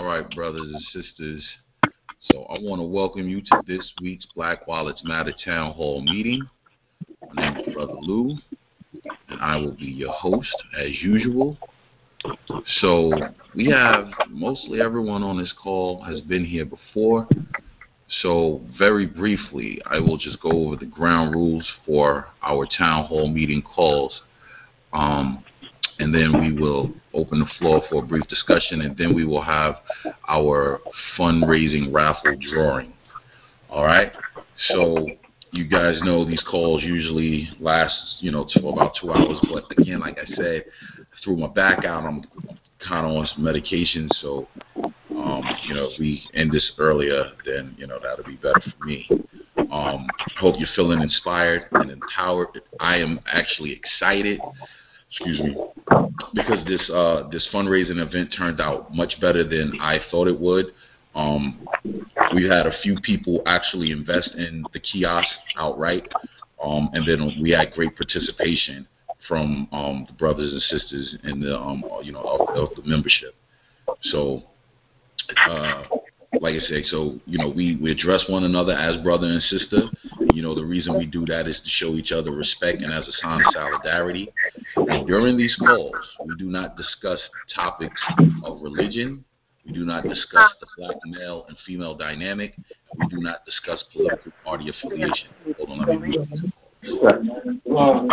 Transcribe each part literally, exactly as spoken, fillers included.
right, brothers and sisters. So I want to welcome you to this week's Black Wallets Matter Town Hall meeting. My name is Brother Lou, and I will be your host as usual. So we have mostly everyone on this call has been here before. So very briefly, I will just go over the ground rules for our town hall meeting calls. Um, and then we will open the floor for a brief discussion, and then we will have our fundraising raffle drawing. All right? So you guys know these calls usually last, you know, to about two hours. But again, like I said, I threw my back out. I'm kind of on some medication, so, um, you know, if we end this earlier, then, you know, that'll be better for me. Um, I hope you're feeling inspired and empowered. I am actually excited. Excuse me, because this uh, this fundraising event turned out much better than I thought it would. Um, we had a few people actually invest in the kiosk outright, um, and then we had great participation from um, the brothers and sisters in the um, you know of, of the membership. So, uh, like I say, so you know we we address one another as brother and sister. You know, the reason we do that is to show each other respect and as a sign of solidarity. And during these calls, we do not discuss topics of religion. We do not discuss the black male and female dynamic. And we do not discuss political party affiliation. Hold on, let me mute these calls.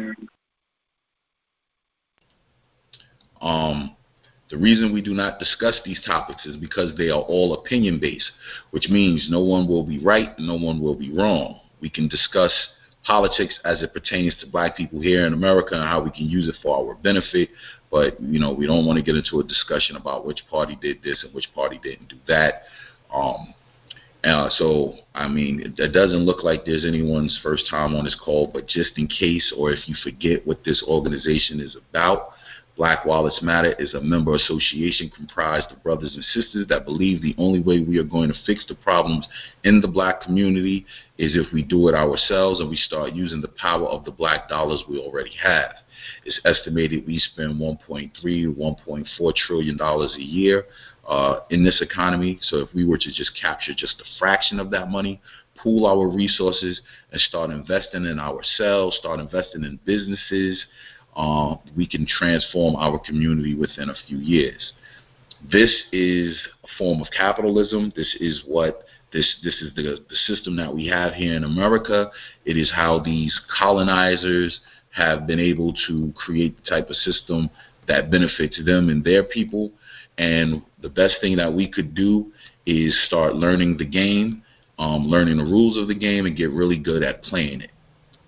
Um, the reason we do not discuss these topics is because they are all opinion-based, which means no one will be right and no one will be wrong. We can discuss politics as it pertains to black people here in America and how we can use it for our benefit, but, you know, we don't want to get into a discussion about which party did this and which party didn't do that. Um, uh, so, I mean, it, it doesn't look like there's anyone's first time on this call, but just in case, or if you forget what this organization is about, Black Wallets Matter is a member association comprised of brothers and sisters that believe the only way we are going to fix the problems in the black community is if we do it ourselves and we start using the power of the black dollars we already have. It's estimated we spend one point three to one point four trillion dollars a year uh, in this economy. So if we were to just capture just a fraction of that money, pool our resources, and start investing in ourselves, start investing in businesses, Uh, we can transform our community within a few years. This is a form of capitalism. This is what this this is the, the system that we have here in America. It is how these colonizers have been able to create the type of system that benefits them and their people. And the best thing that we could do is start learning the game, um, learning the rules of the game, and get really good at playing it.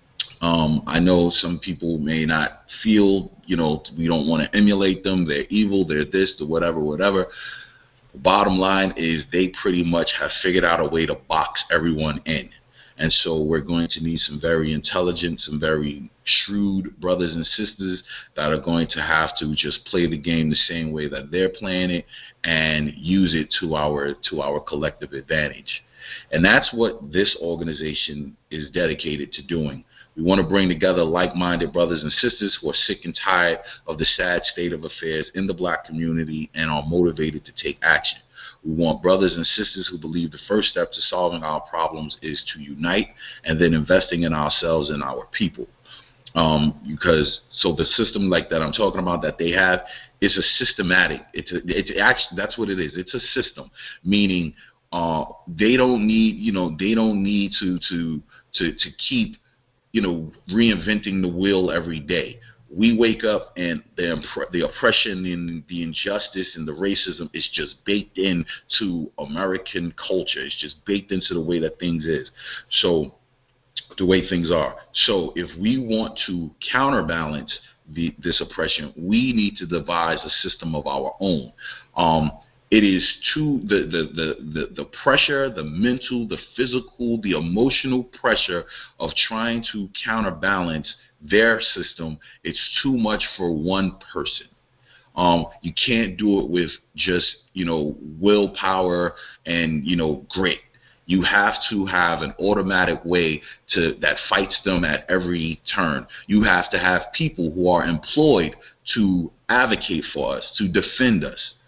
Um, I know some people may not feel, you know, we don't want to emulate them. They're evil, they're this, the whatever, whatever. The bottom line is they pretty much have figured out a way to box everyone in. And so we're going to need some very intelligent, some very shrewd brothers and sisters that are going to have to just play the game the same way that they're playing it and use it to our to our collective advantage. And that's what this organization is dedicated to doing. We want to bring together like-minded brothers and sisters who are sick and tired of the sad state of affairs in the black community and are motivated to take action. We want brothers and sisters who believe the first step to solving our problems is to unite and then investing in ourselves and our people. Um, because so the system like that I'm talking about that they have is a systematic. It's a, it's actually that's what it is. It's a system, meaning uh, they don't need you know they don't need to to to to keep you know, reinventing the wheel every day. We wake up and the, imp- the oppression and the injustice and the racism is just baked into American culture. It's just baked into the way that things is. So the way things are. So if we want to counterbalance the, this oppression, we need to devise a system of our own. Um, It is too the, the the the the pressure, the mental, the physical, the emotional pressure of trying to counterbalance their system. It's too much for one person. Um, you can't do it with just you know willpower and you know grit. You have to have an automatic way to that fights them at every turn. You have to have people who are employed to advocate for us, to defend us.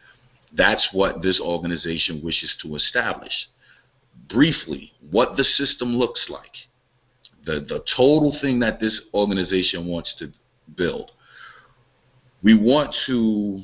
That's what this organization wishes to establish. Briefly, what the system looks like, the, the total thing that this organization wants to build. We want to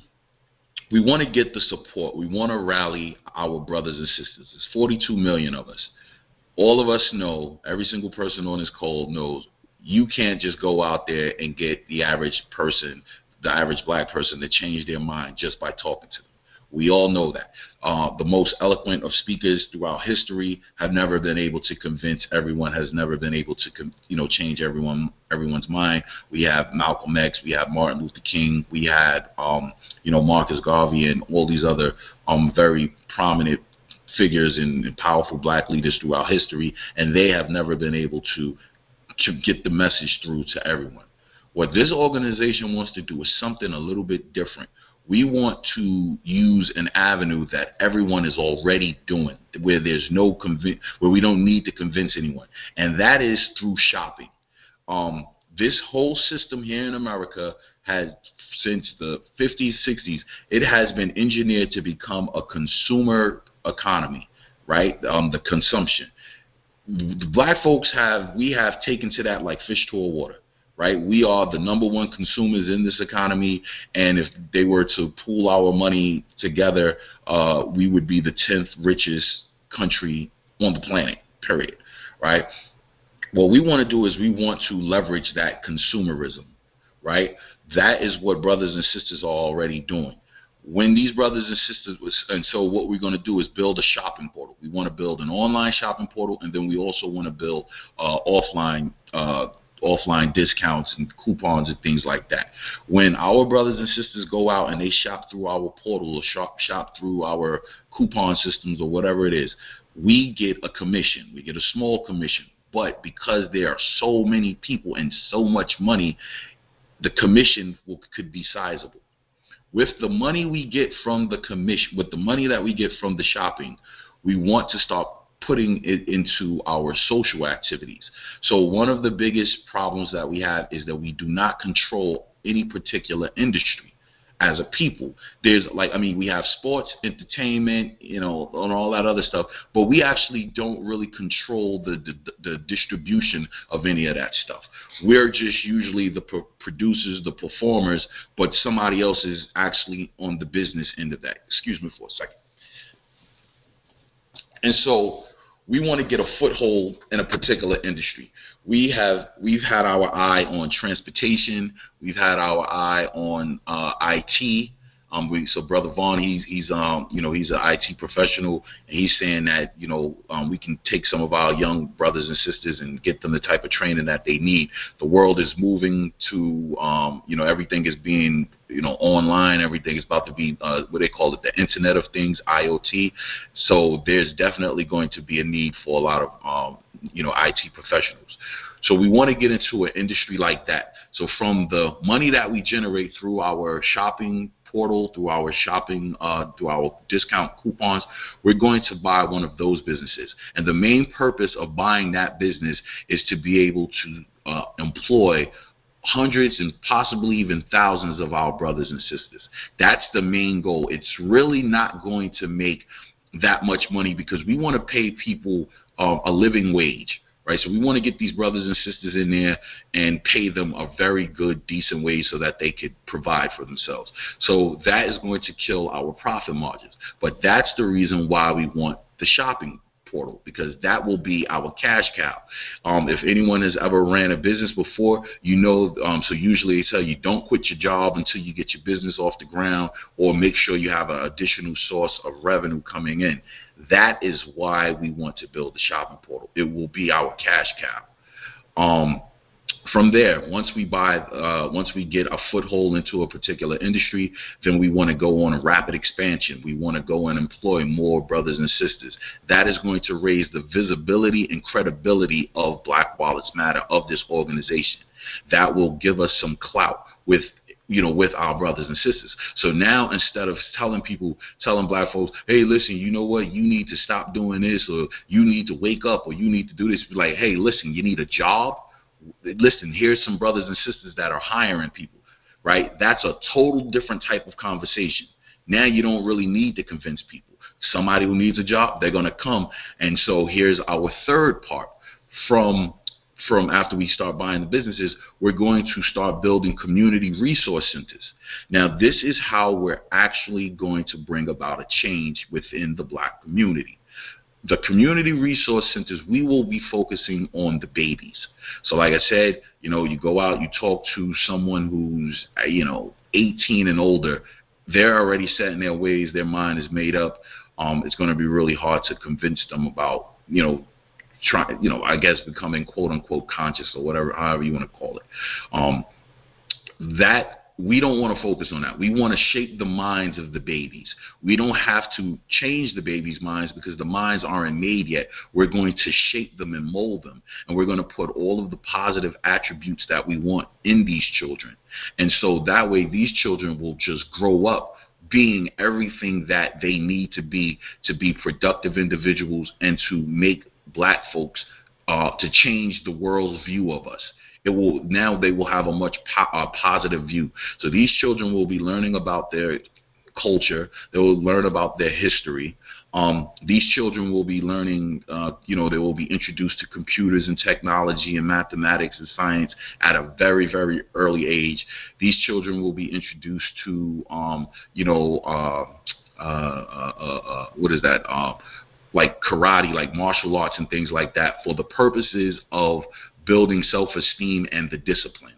we want to get the support. We want to rally our brothers and sisters. There's forty-two million of us. All of us know, every single person on this call knows, you can't just go out there and get the average person, the average black person, to change their mind just by talking to them. We all know that. Uh, the most eloquent of speakers throughout history have never been able to convince everyone, has never been able to, you know, change everyone, everyone's mind. We have Malcolm X, we have Martin Luther King, we had, um, you know, Marcus Garvey and all these other um, very prominent figures and, and powerful black leaders throughout history, and they have never been able to, to get the message through to everyone. What this organization wants to do is something a little bit different. We want to use an avenue that everyone is already doing, where there's no conv- where we don't need to convince anyone, and that is through shopping. Um, this whole system here in America has, since the fifties, sixties, it has been engineered to become a consumer economy, right? Um, the consumption. The black folks have, we have taken to that like fish to a water. Right, we are the number one consumers in this economy, and if they were to pool our money together, uh, we would be the tenth richest country on the planet, period, right? What we want to do is we want to leverage that consumerism, right? That is what brothers and sisters are already doing. When these brothers and sisters, was, and so what we're going to do is build a shopping portal. We want to build an online shopping portal, and then we also want to build uh, offline uh offline discounts and coupons and things like that. When our brothers and sisters go out and they shop through our portal or shop, shop through our coupon systems or whatever it is, we get a commission. We get a small commission. But because there are so many people and so much money, the commission will, could be sizable. With the money we get from the commission, with the money that we get from the shopping, we want to start putting it into our social activities. So one of the biggest problems that we have is that we do not control any particular industry as a people. There's like, I mean, we have sports, entertainment, you know, and all that other stuff, but we actually don't really control the, the, the distribution of any of that stuff. We're just usually the pro- producers, the performers, but somebody else is actually on the business end of that. Excuse me for a second. And so we want to get a foothold in a particular industry. We have, we've had our eye on transportation. We've had our eye on uh, I T. Um, we, so Brother Vaughn, he's, he's um, you know, he's an I T professional, and he's saying that, you know, um, we can take some of our young brothers and sisters and get them the type of training that they need. The world is moving to, um, you know, everything is being, you know, online. Everything is about to be, uh, what they call it, the Internet of Things, I O T. So there's definitely going to be a need for a lot of, um, you know, I T professionals. So we want to get into an industry like that. So from the money that we generate through our shopping portal, through our shopping, uh, through our discount coupons, we're going to buy one of those businesses. And the main purpose of buying that business is to be able to uh, employ hundreds and possibly even thousands of our brothers and sisters. That's the main goal. It's really not going to make that much money because we want to pay people uh, a living wage. Right, so we want to get these brothers and sisters in there and pay them a very good, decent wage so that they could provide for themselves. So that is going to kill our profit margins. But that's the reason why we want the shopping portal, because that will be our cash cow. Um, if anyone has ever ran a business before, you know, um, so usually they tell you don't quit your job until you get your business off the ground, or make sure you have an additional source of revenue coming in. That is why we want to build the shopping portal. It will be our cash cow. Um, from there, once we buy, uh, once we get a foothold into a particular industry, then we want to go on a rapid expansion. We want to go and employ more brothers and sisters. That is going to raise the visibility and credibility of Black Wallets Matter, of this organization. That will give us some clout with, you know, with our brothers and sisters. So now, instead of telling people, telling black folks, hey, listen, you know what, you need to stop doing this, or you need to wake up, or you need to do this, be like, hey, listen, you need a job? Listen, here's some brothers and sisters that are hiring people, right? That's a total different type of conversation. Now you don't really need to convince people. Somebody who needs a job, they're going to come. And so here's our third part. From from after we start buying the businesses, we're going to start building community resource centers. Now, this is how we're actually going to bring about a change within the Black community. The community resource centers, we will be focusing on the babies. So like I said, you know, you go out, you talk to someone who's, you know, eighteen and older, they're already set in their ways, their mind is made up. Um, it's going to be really hard to convince them about, you know, try, you know, I guess becoming quote unquote conscious or whatever, however you want to call it. Um, that we don't want to focus on that. We want to shape the minds of the babies. We don't have to change the babies' minds because the minds aren't made yet. We're going to shape them and mold them. And we're going to put all of the positive attributes that we want in these children. And so that way these children will just grow up being everything that they need to be to be productive individuals and to make Black folks, uh, to change the world's view of us. It will now they will have a much po- uh, positive view. So these children will be learning about their culture. They will learn about their history. Um, these children will be learning, uh, you know, they will be introduced to computers and technology and mathematics and science at a very, very early age. These children will be introduced to, um, you know, uh, uh, uh, uh, uh, what is that? Uh, like karate, like martial arts and things like that for the purposes of building self-esteem and the discipline.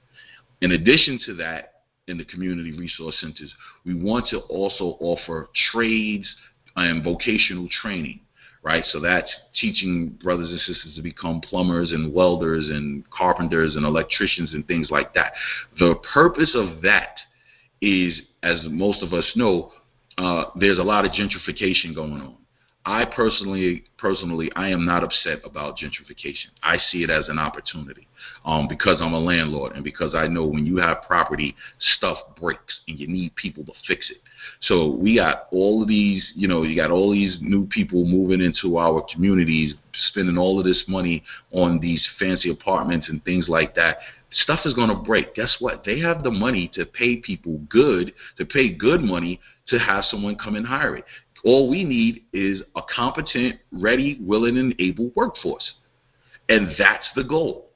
In addition to that, in the community resource centers, we want to also offer trades and vocational training, right? So that's teaching brothers and sisters to become plumbers and welders and carpenters and electricians and things like that. The purpose of that is, as most of us know, uh, there's a lot of gentrification going on. I personally, personally, I am not upset about gentrification. I see it as an opportunity um, because I'm a landlord and because I know when you have property, stuff breaks and you need people to fix it. So we got all of these, you know, you got all these new people moving into our communities, spending all of this money on these fancy apartments and things like that. Stuff is going to break. Guess what? They have the money to pay people good, to pay good money to have someone come and hire it. All we need is a competent, ready, willing, and able workforce. And that's the goal.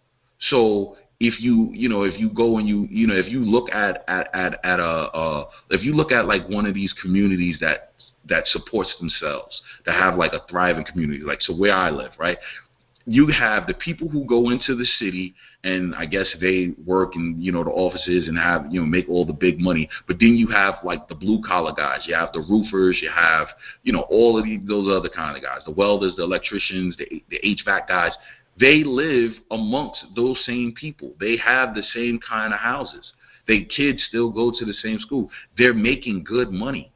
So if you, you know, if you go and you, you know, if you look at, at, at, at a, uh, if you look at like one of these communities that, that supports themselves, that have like a thriving community, like, so where I live, right? You have the people who go into the city and I guess they work in, you know, the offices and have, you know, make all the big money. But then you have like the blue collar guys. You have the roofers. You have, you know, all of these, those other kind of guys, the welders, the electricians, the, the H V A C guys. They live amongst those same people. They have the same kind of houses. Their kids still go to the same school. They're making good money.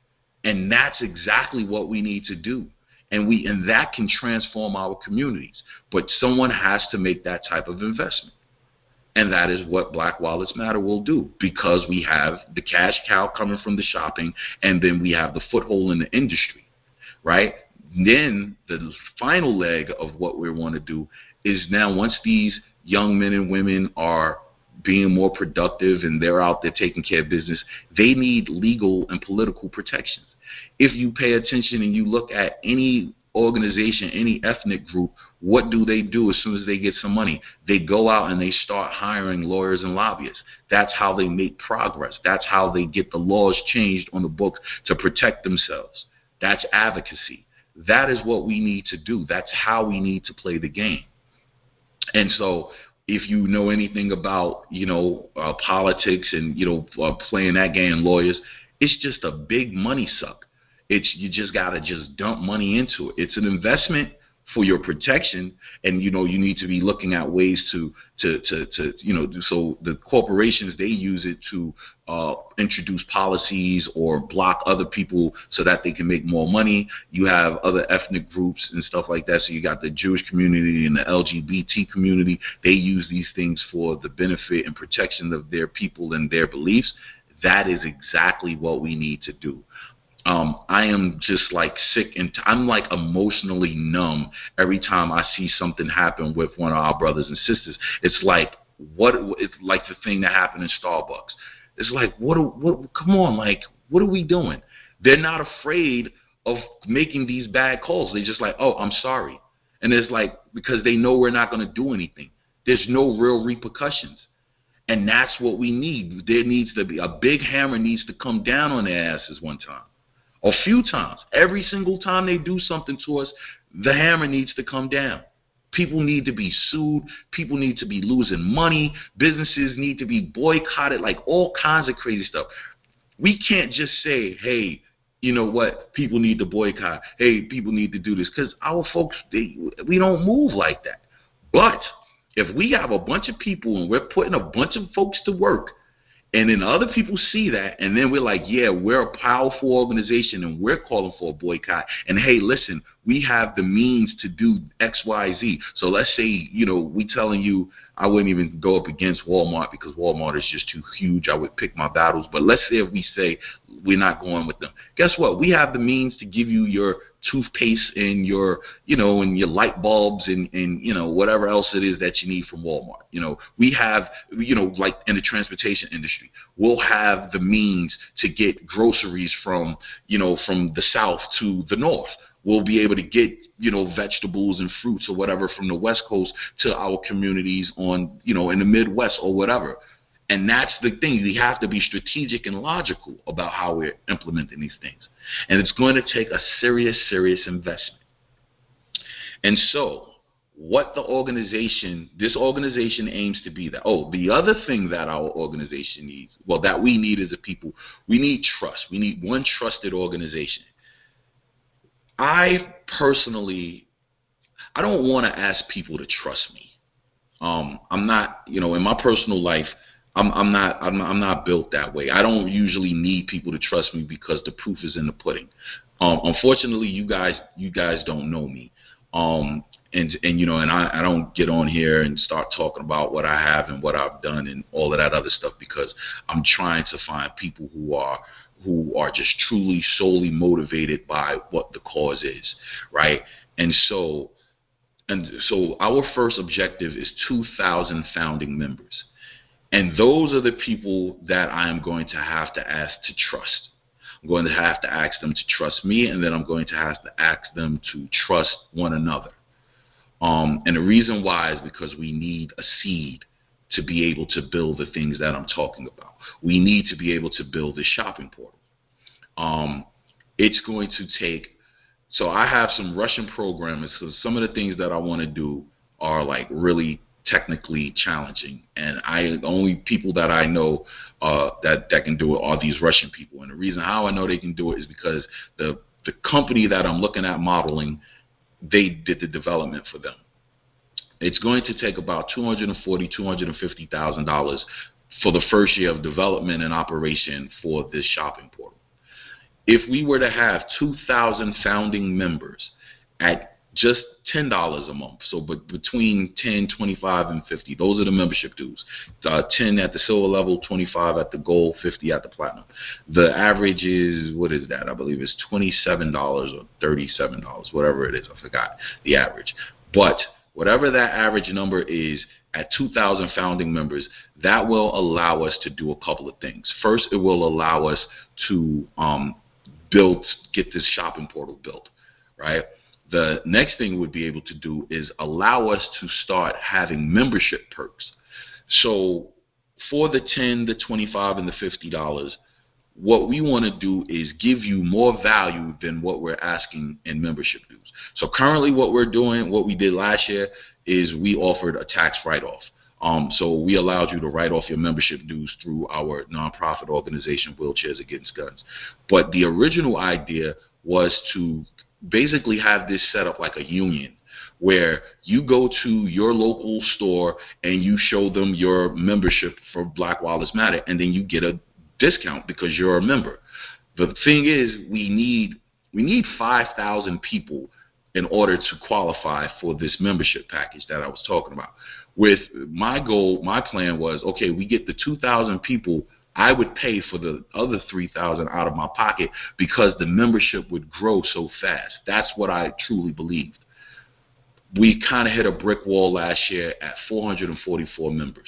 And that's exactly what we need to do. And we and that can transform our communities. But someone has to make that type of investment. And that is what Black Wallets Matter will do, because we have the cash cow coming from the shopping, and then we have the foothold in the industry, right? Then the final leg of what we want to do is now once these young men and women are being more productive and they're out there taking care of business, they need legal and political protections. If you pay attention and you look at any organization, any ethnic group, what do they do as soon as they get some money? They go out and they start hiring lawyers and lobbyists. That's how they make progress. That's how they get the laws changed on the books to protect themselves. That's advocacy. That is what we need to do. That's how we need to play the game. And so if you know anything about, you know, uh, politics and, you know, uh, playing that game, lawyers, it's just a big money suck. It's, you just got to just dump money into it. It's an investment for your protection, and, you know, you need to be looking at ways to, to, to, to you know, so the corporations, they use it to uh, introduce policies or block other people so that they can make more money. You have other ethnic groups and stuff like that. So you got the Jewish community and the L G B T community. They use these things for the benefit and protection of their people and their beliefs. That is exactly what we need to do. Um, I am just like sick and t- I'm like emotionally numb every time I see something happen with one of our brothers and sisters. It's like what it's like the thing that happened in Starbucks. It's like what? What? Come on, like what? What are we doing? They're not afraid of making these bad calls. They're just like, oh, I'm sorry. And it's like, because they know we're not going to do anything. There's no real repercussions. And that's what we need. There needs to be a big hammer needs to come down on their asses one time. A few times. Every single time they do something to us, the hammer needs to come down. People need to be sued. People need to be losing money. Businesses need to be boycotted, like all kinds of crazy stuff. We can't just say, hey, you know what, people need to boycott. Hey, people need to do this. Because our folks, they, we don't move like that. But if we have a bunch of people and we're putting a bunch of folks to work, and then other people see that, and then we're like, yeah, we're a powerful organization, and we're calling for a boycott. And hey, listen, we have the means to do X, Y, Z. So let's say, you know, we telling you, I wouldn't even go up against Walmart because Walmart is just too huge. I would pick my battles. But let's say if we say we're not going with them. Guess what? We have the means to give you your toothpaste and your, you know, and your light bulbs and, and, you know, whatever else it is that you need from Walmart. You know, we have, you know, like in the transportation industry, we'll have the means to get groceries from, you know, from the south to the north. We'll be able to get, you know, vegetables and fruits or whatever from the West Coast to our communities on, you know, in the Midwest or whatever. And that's the thing. We have to be strategic and logical about how we're implementing these things. And it's going to take a serious, serious investment. And so what the organization, this organization aims to be that. Oh, the other thing that our organization needs, well, that we need as a people, we need trust. We need one trusted organization. I personally, I don't want to ask people to trust me. Um, I'm not, you know, in my personal life, I'm, I'm not, I'm, I'm not built that way. I don't usually need people to trust me because the proof is in the pudding. Um, unfortunately, you guys, you guys don't know me. Um, and, and, you know, and I, I don't get on here and start talking about what I have and what I've done and all of that other stuff because I'm trying to find people who are, who are just truly, solely motivated by what the cause is, right? And so, and so our first objective is two thousand founding members. And those are the people that I am going to have to ask to trust. I'm going to have to ask them to trust me, and then I'm going to have to ask them to trust one another. Um, and the reason why is because we need a seed to be able to build the things that I'm talking about. We need to be able to build this shopping portal. Um, it's going to take, so I have some Russian programmers, so some of the things that I want to do are like really technically challenging, and I the only people that I know uh, that that can do it are these Russian people. And the reason how I know they can do it is because the the company that I'm looking at modeling, they did the development for them. It's going to take about two hundred forty thousand dollars, two hundred fifty thousand dollars for the first year of development and operation for this shopping portal. If we were to have two thousand founding members at just ten dollars a month, so but between ten, twenty-five, and fifty, those are the membership dues. Uh, ten at the silver level, twenty-five at the gold, fifty at the platinum. The average is, what is that? I believe it's twenty-seven dollars or thirty-seven dollars, whatever it is. I forgot the average. But whatever that average number is, at two thousand founding members, that will allow us to do a couple of things. First, it will allow us to um, build, get this shopping portal built, right? The next thing we'd be able to do is allow us to start having membership perks. So for the ten, the twenty-five, and the fifty dollars, what we want to do is give you more value than what we're asking in membership dues. So currently what we're doing, what we did last year, is we offered a tax write-off. Um, so we allowed you to write off your membership dues through our nonprofit organization, Wheelchairs Against Guns. But the original idea was to basically have this set up like a union, where you go to your local store and you show them your membership for Black Wallets Matter, and then you get a discount because you're a member. The thing is, we need we need five thousand people in order to qualify for this membership package that I was talking about. With my goal, my plan was, okay, we get the two thousand people, I would pay for the other three thousand out of my pocket because the membership would grow so fast. That's what I truly believed. We kind of hit a brick wall last year at four hundred forty-four members.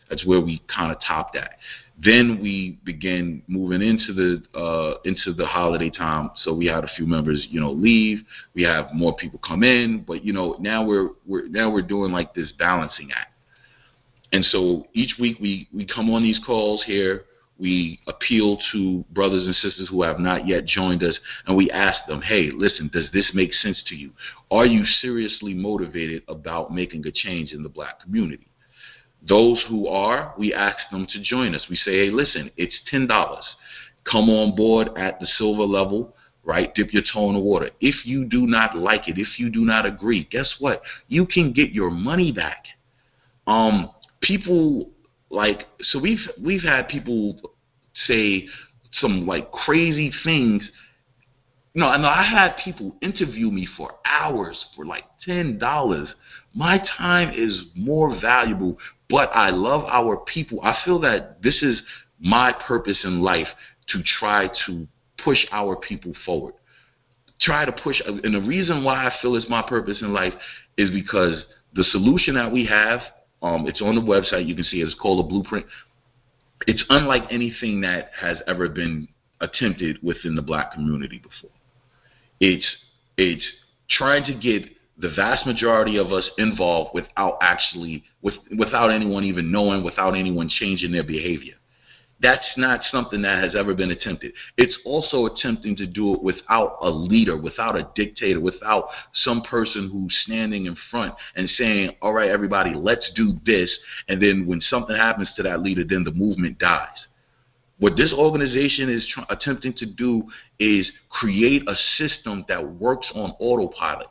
That's where we kind of topped at. Then we began moving into the uh, into the holiday time. So we had a few members, you know, leave. We have more people come in, but you know, now we're we're now we're doing like this balancing act. And so each week we we come on these calls here. We appeal to brothers and sisters who have not yet joined us, and we ask them, hey, listen, does this make sense to you? Are you seriously motivated about making a change in the black community? Those who are, we ask them to join us. We say, hey, listen, it's ten dollars. Come on board at the silver level, right? Dip your toe in the water. If you do not like it, if you do not agree, guess what? You can get your money back. Um, people like, so we've we've had people say some like crazy things. No, and I had people interview me for hours for like ten dollars. My time is more valuable, but I love our people. I feel that this is my purpose in life, to try to push our people forward. Try to push, and the reason why I feel it's my purpose in life is because the solution that we have, um, it's on the website. You can see it. It's called a blueprint. It's unlike anything that has ever been attempted within the black community before. It's it's trying to get the vast majority of us involved without actually, with, without anyone even knowing, without anyone changing their behavior. That's not something that has ever been attempted. It's also attempting to do it without a leader, without a dictator, without some person who's standing in front and saying, all right, everybody, let's do this. And then when something happens to that leader, then the movement dies. What this organization is tr- attempting to do is create a system that works on autopilot.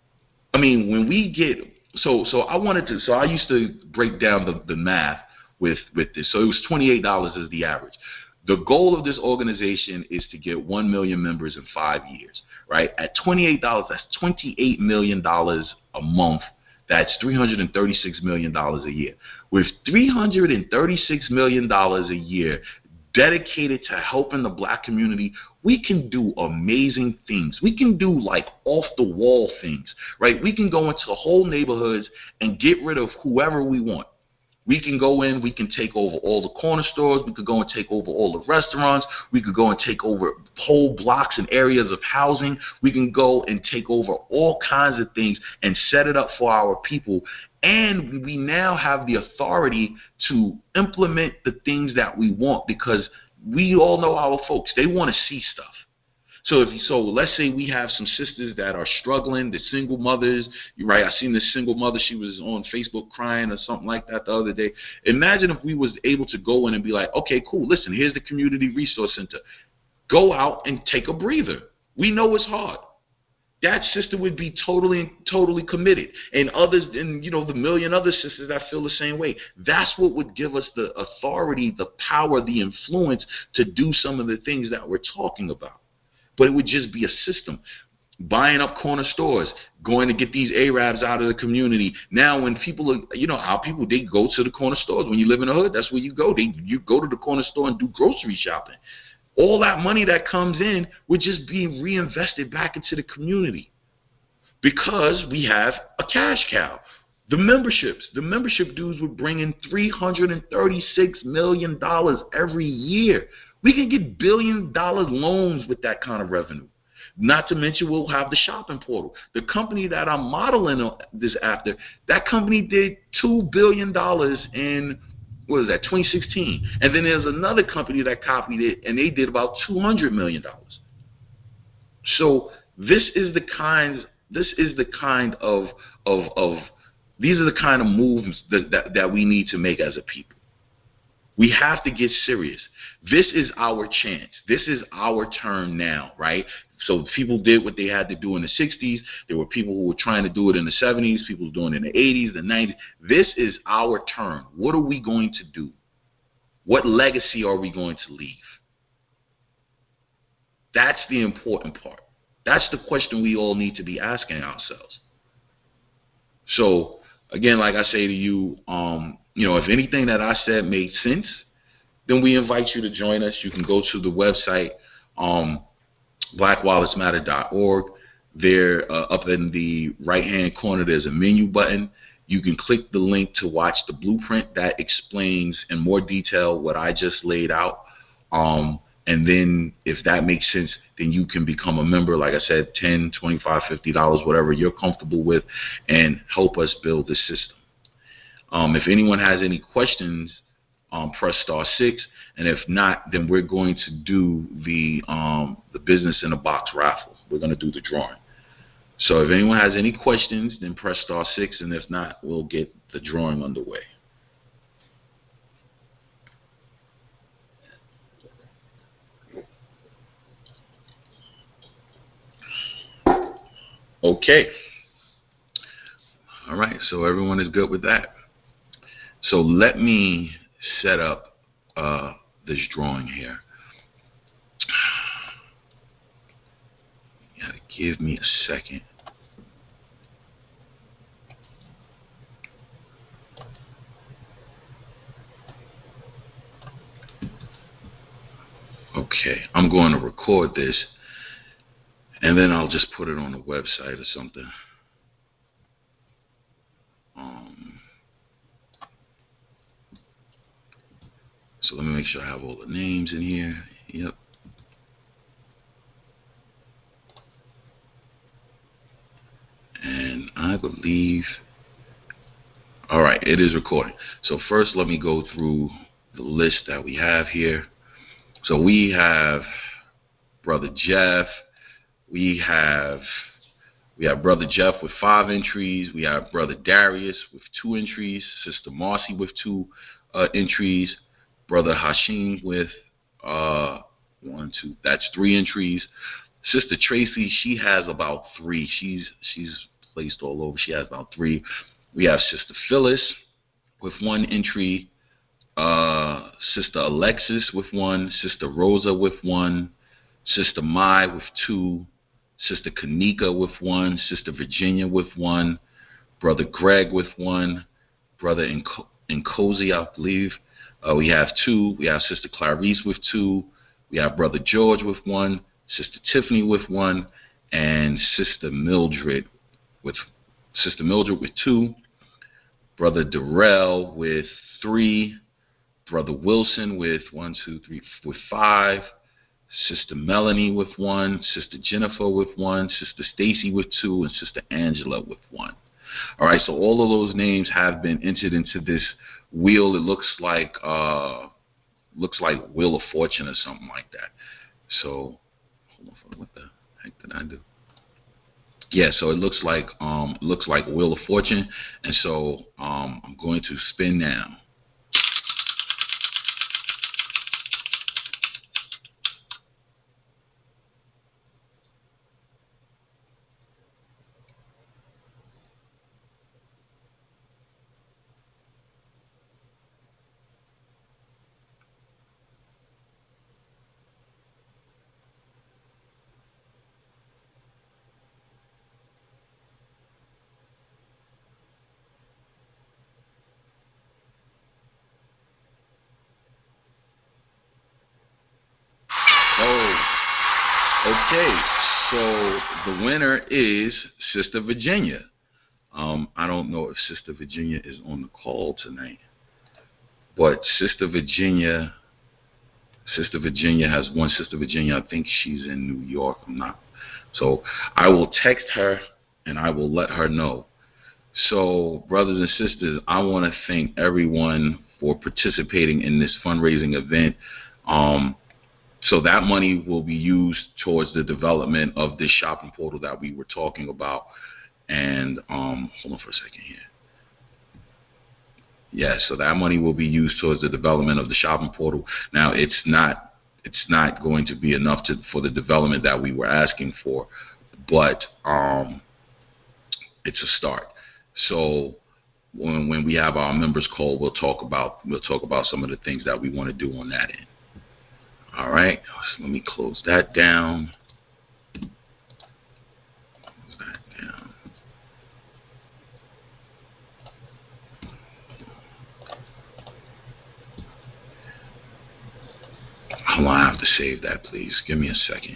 I mean, when we get, so so I wanted to, so I used to break down the, the math with, with this. So it was twenty-eight dollars as the average. The goal of this organization is to get one million members in five years, right? At twenty-eight dollars, that's twenty-eight million dollars a month. That's three hundred thirty-six million dollars a year. With three hundred thirty-six million dollars a year dedicated to helping the black community, we can do amazing things. We can do like off the wall things, right? We can go into whole neighborhoods and get rid of whoever we want. We can go in, we can take over all the corner stores, we could go and take over all the restaurants, we could go and take over whole blocks and areas of housing, we can go and take over all kinds of things and set it up for our people. And we now have the authority to implement the things that we want, because we all know our folks, they want to see stuff. So if so, let's say we have some sisters that are struggling, the single mothers, right? I seen this single mother, she was on Facebook crying or something like that the other day. Imagine if we was able to go in and be like, okay, cool, listen, here's the Community Resource Center. Go out and take a breather. We know it's hard. That sister would be totally, totally committed. And others, and you know, the million other sisters that feel the same way. That's what would give us the authority, the power, the influence to do some of the things that we're talking about. But it would just be a system. Buying up corner stores, going to get these Arabs out of the community. Now when people are, you know, our people, they go to the corner stores. When you live in the hood, that's where you go. They, you go to the corner store and do grocery shopping. All that money that comes in would just be reinvested back into the community, because we have a cash cow. The memberships, the membership dues would bring in three hundred thirty-six million dollars every year. We can get billion dollar loans with that kind of revenue. Not to mention we'll have the shopping portal. The company that I'm modeling this after, that company did two billion dollars in, what is that, twenty sixteen. And then there's another company that copied it, and they did about two hundred million dollars. So this is the kind, this is the kind of, of, of these are the kind of moves that, that, that we need to make as a people. We have to get serious. This is our chance. This is our turn now, right? So people did what they had to do in the sixties. There were people who were trying to do it in the seventies, people doing it in the eighties, the nineties. This is our turn. What are we going to do? What legacy are we going to leave? That's the important part. That's the question we all need to be asking ourselves. So, again, like I say to you, um, you know, if anything that I said made sense, then we invite you to join us. You can go to the website, um, black wallets matter dot org. There, uh, up in the right-hand corner, there's a menu button. You can click the link to watch the blueprint that explains in more detail what I just laid out. Um, and then if that makes sense, then you can become a member, like I said, ten, twenty-five, fifty dollars, whatever you're comfortable with, and help us build the system. Um, if anyone has any questions, um, press star six. And if not, then we're going to do the, um, the business in a box raffle. We're going to do the drawing. So if anyone has any questions, then press star six, and if not, we'll get the drawing underway. Okay. All right, so everyone is good with that. So let me set up uh, this drawing here. You gotta give me a second. Okay, I'm going to record this, and then I'll just put it on the website or something. Um, so let me make sure I have all the names in here. Yep. And I believe, all right, it is recording. So first, let me go through the list that we have here. So we have Brother Jeff. We have we have Brother Jeff with five entries. We have Brother Darius with two entries. Sister Marcy with two uh, entries. Brother Hashim with uh, one, two. That's three entries. Sister Tracy, she has about three. She's she's placed all over. She has about three. We have Sister Phyllis with one entry. Uh, Sister Alexis with one. Sister Rosa with one. Sister Mai with two. Sister Kanika with one. Sister Virginia with one. Brother Greg with one. Brother Nkosi, I believe. Uh, we have two. We have Sister Clarice with two. We have Brother George with one. Sister Tiffany with one. And Sister Mildred with Sister Mildred with two. Brother Darrell with three. Brother Wilson with one, two, three, with five. Sister Melanie with one, Sister Jennifer with one, Sister Stacy with two, and Sister Angela with one. All right, so all of those names have been entered into this wheel. It looks like uh, looks like Wheel of Fortune or something like that. So, hold on, what the heck did I do? Yeah, so it looks like um, it looks like Wheel of Fortune, and so um, I'm going to spin now. Oh, okay. So the winner is Sister Virginia. Um, I don't know if Sister Virginia is on the call tonight, but Sister Virginia, Sister Virginia has one. Sister Virginia, I think she's in New York. I'm not. So I will text her and I will let her know. So, brothers and sisters, I want to thank everyone for participating in this fundraising event. Um, So that money will be used towards the development of this shopping portal that we were talking about. And um, hold on for a second here. Yeah, so that money will be used towards the development of the shopping portal. Now, it's not it's not going to be enough to for the development that we were asking for, but um, it's a start. So when when we have our members call, we'll talk about we'll talk about some of the things that we want to do on that end. All right, so let me close that down. Close that down. Hold on, I have to save that, please. Give me a second.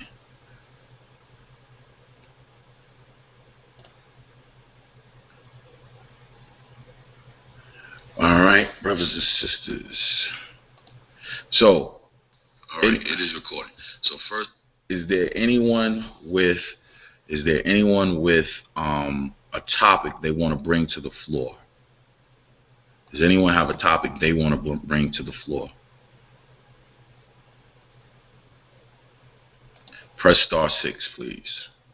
brothers and sisters. So, already, it is recording. So first, is there anyone with, is there anyone with um, a topic they want to bring to the floor? Does anyone have a topic they want to bring to the floor? Press star six, please.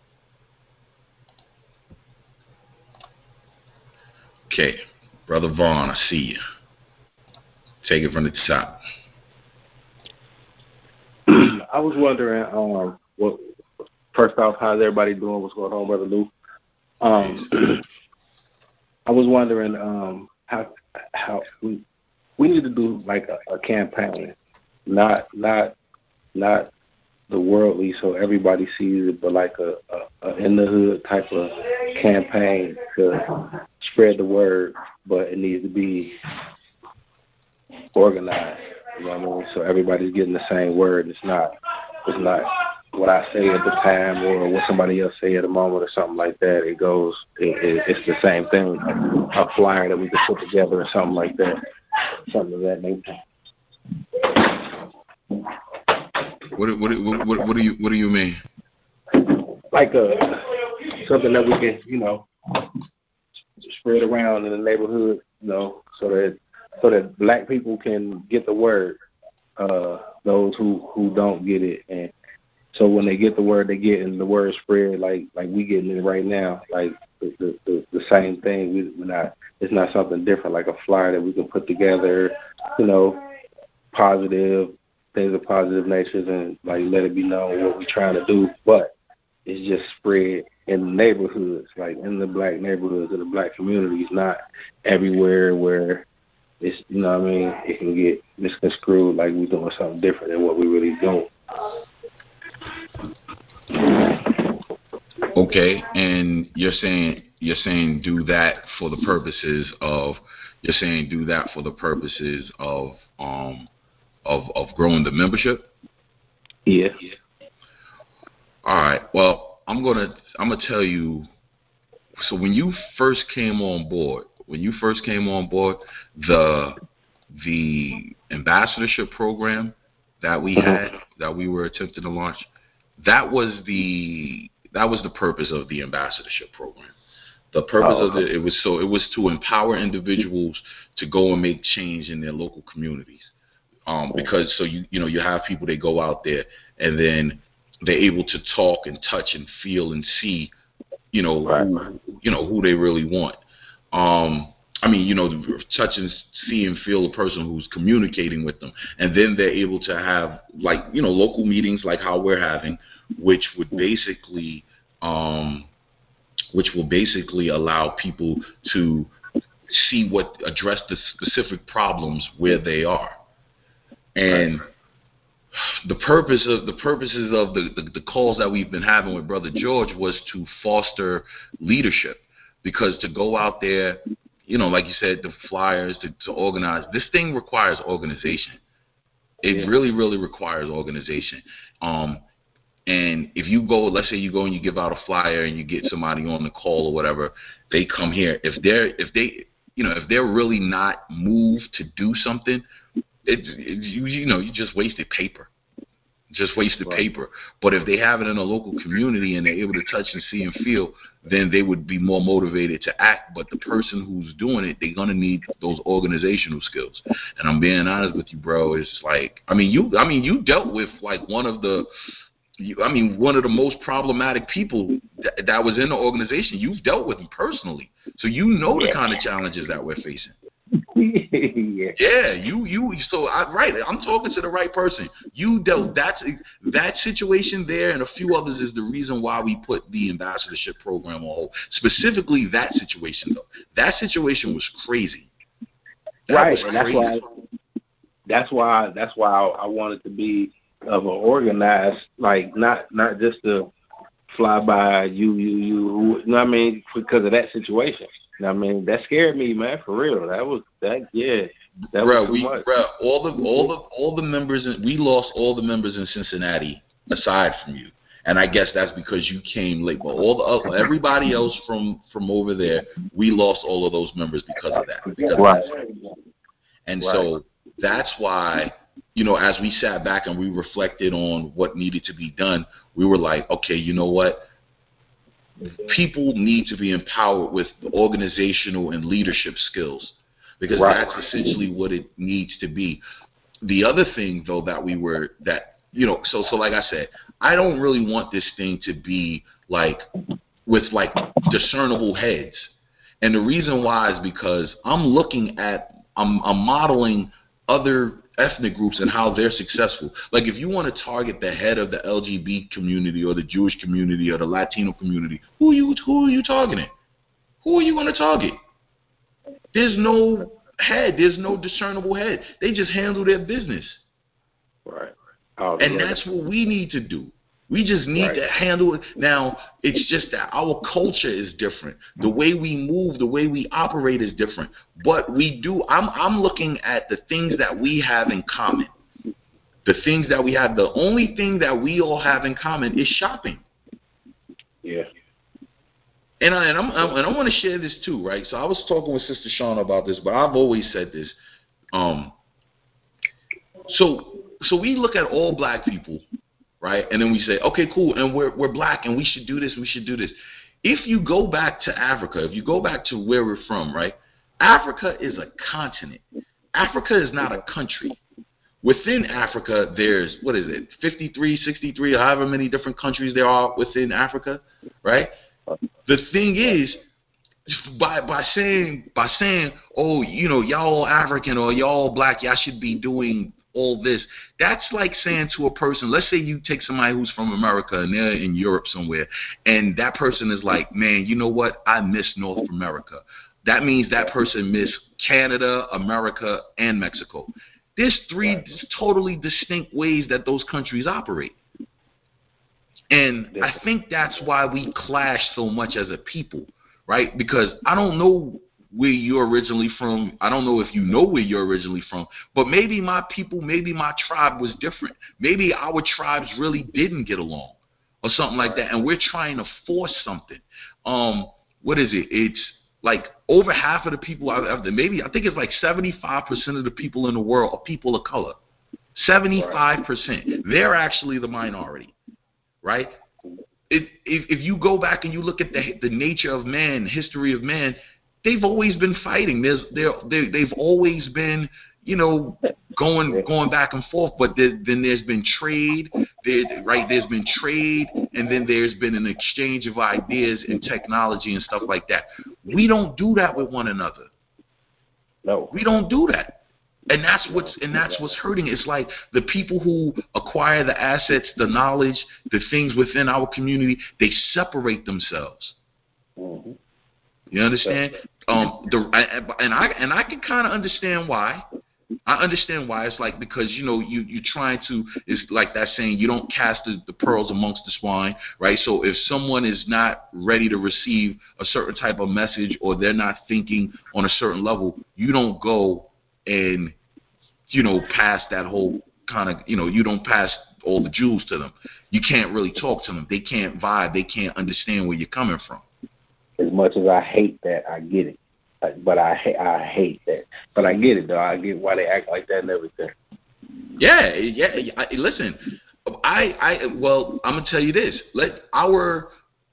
Okay, Brother Vaughn, I see you. Take it from the top. I was wondering, um, what first off, how's everybody doing? What's going on, Brother Lou? Um, I was wondering, um, how how we we need to do like a, a campaign, not not not the worldly, so everybody sees it, but like a, a, a in the hood type of campaign to spread the word, but it needs to be organized. You know what I mean? So everybody's getting the same word. It's not it's not what I say at the time or what somebody else say at the moment or something like that. It goes it, it, it's the same thing. A flyer that we can put together or something like that. Something of that nature. What what what what do you what do you mean? Like a something that we can, you know, spread around in the neighborhood, you know, so that so that black people can get the word. Uh, those who, who don't get it, and so when they get the word, they get and the word spread like like we getting it right now, like the the, the, the same thing. We, we're not. It's not something different, like a flyer that we can put together, you know, positive. Things of positive natures and like let it be known what we're trying to do, but it's just spread in the neighborhoods, like in the black neighborhoods of the black communities, not everywhere where it's, you know what I mean, it can get misconstrued like we're doing something different than what we really do. Okay, and you're saying you're saying do that for the purposes of you're saying do that for the purposes of um Of, of growing the membership? Yeah. All right. Well, I'm gonna I'm gonna tell you. So when you first came on board, when you first came on board, the the ambassadorship program that we had, that we were attempting to launch, that was the that was the purpose of the ambassadorship program. The purpose oh, okay. of it, it was so it was to empower individuals to go and make change in their local communities. Um, because so you you know you have people that go out there and then they're able to talk and touch and feel and see, you know, right. who, you know who they really want. Um, I mean, you know, touch and see and feel the person who's communicating with them, and then they're able to have like you know local meetings like how we're having, which would basically um, which will basically allow people to see what address the specific problems where they are. And the purpose of the purposes of the, the, the calls that we've been having with Brother George was to foster leadership, because to go out there, you know, like you said, the flyers to, to organize, this thing requires organization. It yeah. really, really requires organization. Um, and if you go, let's say you go and you give out a flyer and you get somebody on the call or whatever, they come here. If they're if they you know if they're really not moved to do something. It, it, you, you know, you just wasted paper, just wasted right. paper. But if they have it in a local community and they're able to touch and see and feel, then they would be more motivated to act. But the person who's doing it, they're gonna need those organizational skills. And I'm being honest with you, bro. It's like, I mean, you, I mean, you dealt with like one of the, you, I mean, one of the most problematic people that, that was in the organization. You've dealt with them personally, so you know the kind of challenges that we're facing. yeah. yeah, you, you, so I, right, I'm talking to the right person. You dealt, that's, that situation there and a few others is the reason why we put the ambassadorship program on hold. Specifically that situation, though. That situation was crazy. That right, was and that's why, that's why, that's why I wanted to be of an organized, like, not, not just to fly by you, you, you, you know what I mean, because of that situation. I mean, that scared me, man, for real. That was that, yeah. That bro, was too we, much. Bro, all the all the all the members, in, we lost all the members in Cincinnati aside from you, and I guess that's because you came late. But all the everybody else from from over there, we lost all of those members because of that. Because right. of that. And right. so that's why, you know, as we sat back and we reflected on what needed to be done, we were like, okay, you know what? People need to be empowered with organizational and leadership skills, because right. that's essentially what it needs to be. The other thing, though, that we were, that, you know, so, so like I said, I don't really want this thing to be like with like discernible heads. And the reason why is because I'm looking at, I'm, I'm modeling other ethnic groups and how they're successful. Like if you want to target the head of the L G B T community or the Jewish community or the Latino community, who are you, who are you targeting? Who are you going to target? There's no head. There's no discernible head. They just handle their business. Right. Oh, and yeah. That's what we need to do. We just need right. to handle it. Now, it's just that our culture is different. The way we move, the way we operate is different. But we do, I'm, I'm looking at the things that we have in common. The things that we have, the only thing that we all have in common is shopping. Yeah. And I, and, I'm, I'm, and I want to share this too, right? So I was talking with Sister Shauna about this, but I've always said this. Um, so, so we look at all black people, right? And then we say, okay, cool, and we're we're black, and we should do this, we should do this. If you go back to Africa, if you go back to where we're from, right? Africa is a continent. Africa is not a country. Within Africa, there's, what is it, fifty-three, sixty-three, however many different countries there are within Africa, right? The thing is, by by saying, by saying, oh, you know, y'all African or y'all black, y'all should be doing all this. That's like saying to a person, let's say you take somebody who's from America and they're in Europe somewhere, and that person is like, man, you know what? I miss North America. That means that person miss Canada, America, and Mexico. There's three totally distinct ways that those countries operate. And I think that's why we clash so much as a people, right? Because I don't know where you're originally from. I don't know if you know where you're originally from, but maybe my people, maybe my tribe was different. Maybe our tribes really didn't get along or something like that, and we're trying to force something. Um, what is it? It's like over half of the people, I've, maybe I think it's like seventy-five percent of the people in the world are people of color. seventy-five percent. They're actually the minority, right? If, if, if you go back and you look at the, the nature of man, history of man, they've always been fighting. There's, they're, they, they've always been, you know, going going back and forth. But there, then there's been trade, there, right? There's been trade, and then there's been an exchange of ideas and technology and stuff like that. We don't do that with one another. No, we don't do that. And that's what's and that's what's hurting. It's like the people who acquire the assets, the knowledge, the things within our community, they separate themselves. Mm-hmm. You understand? Um, the and I and I can kind of understand why. I understand why. It's like because you know you you're trying to. It's like that saying, you don't cast the, the pearls amongst the swine, right? So if someone is not ready to receive a certain type of message, or they're not thinking on a certain level, you don't go and you know pass that whole kind of you know you don't pass all the jewels to them. You can't really talk to them. They can't vibe. They can't understand where you're coming from. As much as I hate that, I get it. But I I hate that. But I get it, though. I get why they act like that and everything. Yeah, yeah. I, listen, I, I, well, I'm gonna tell you this. Let our,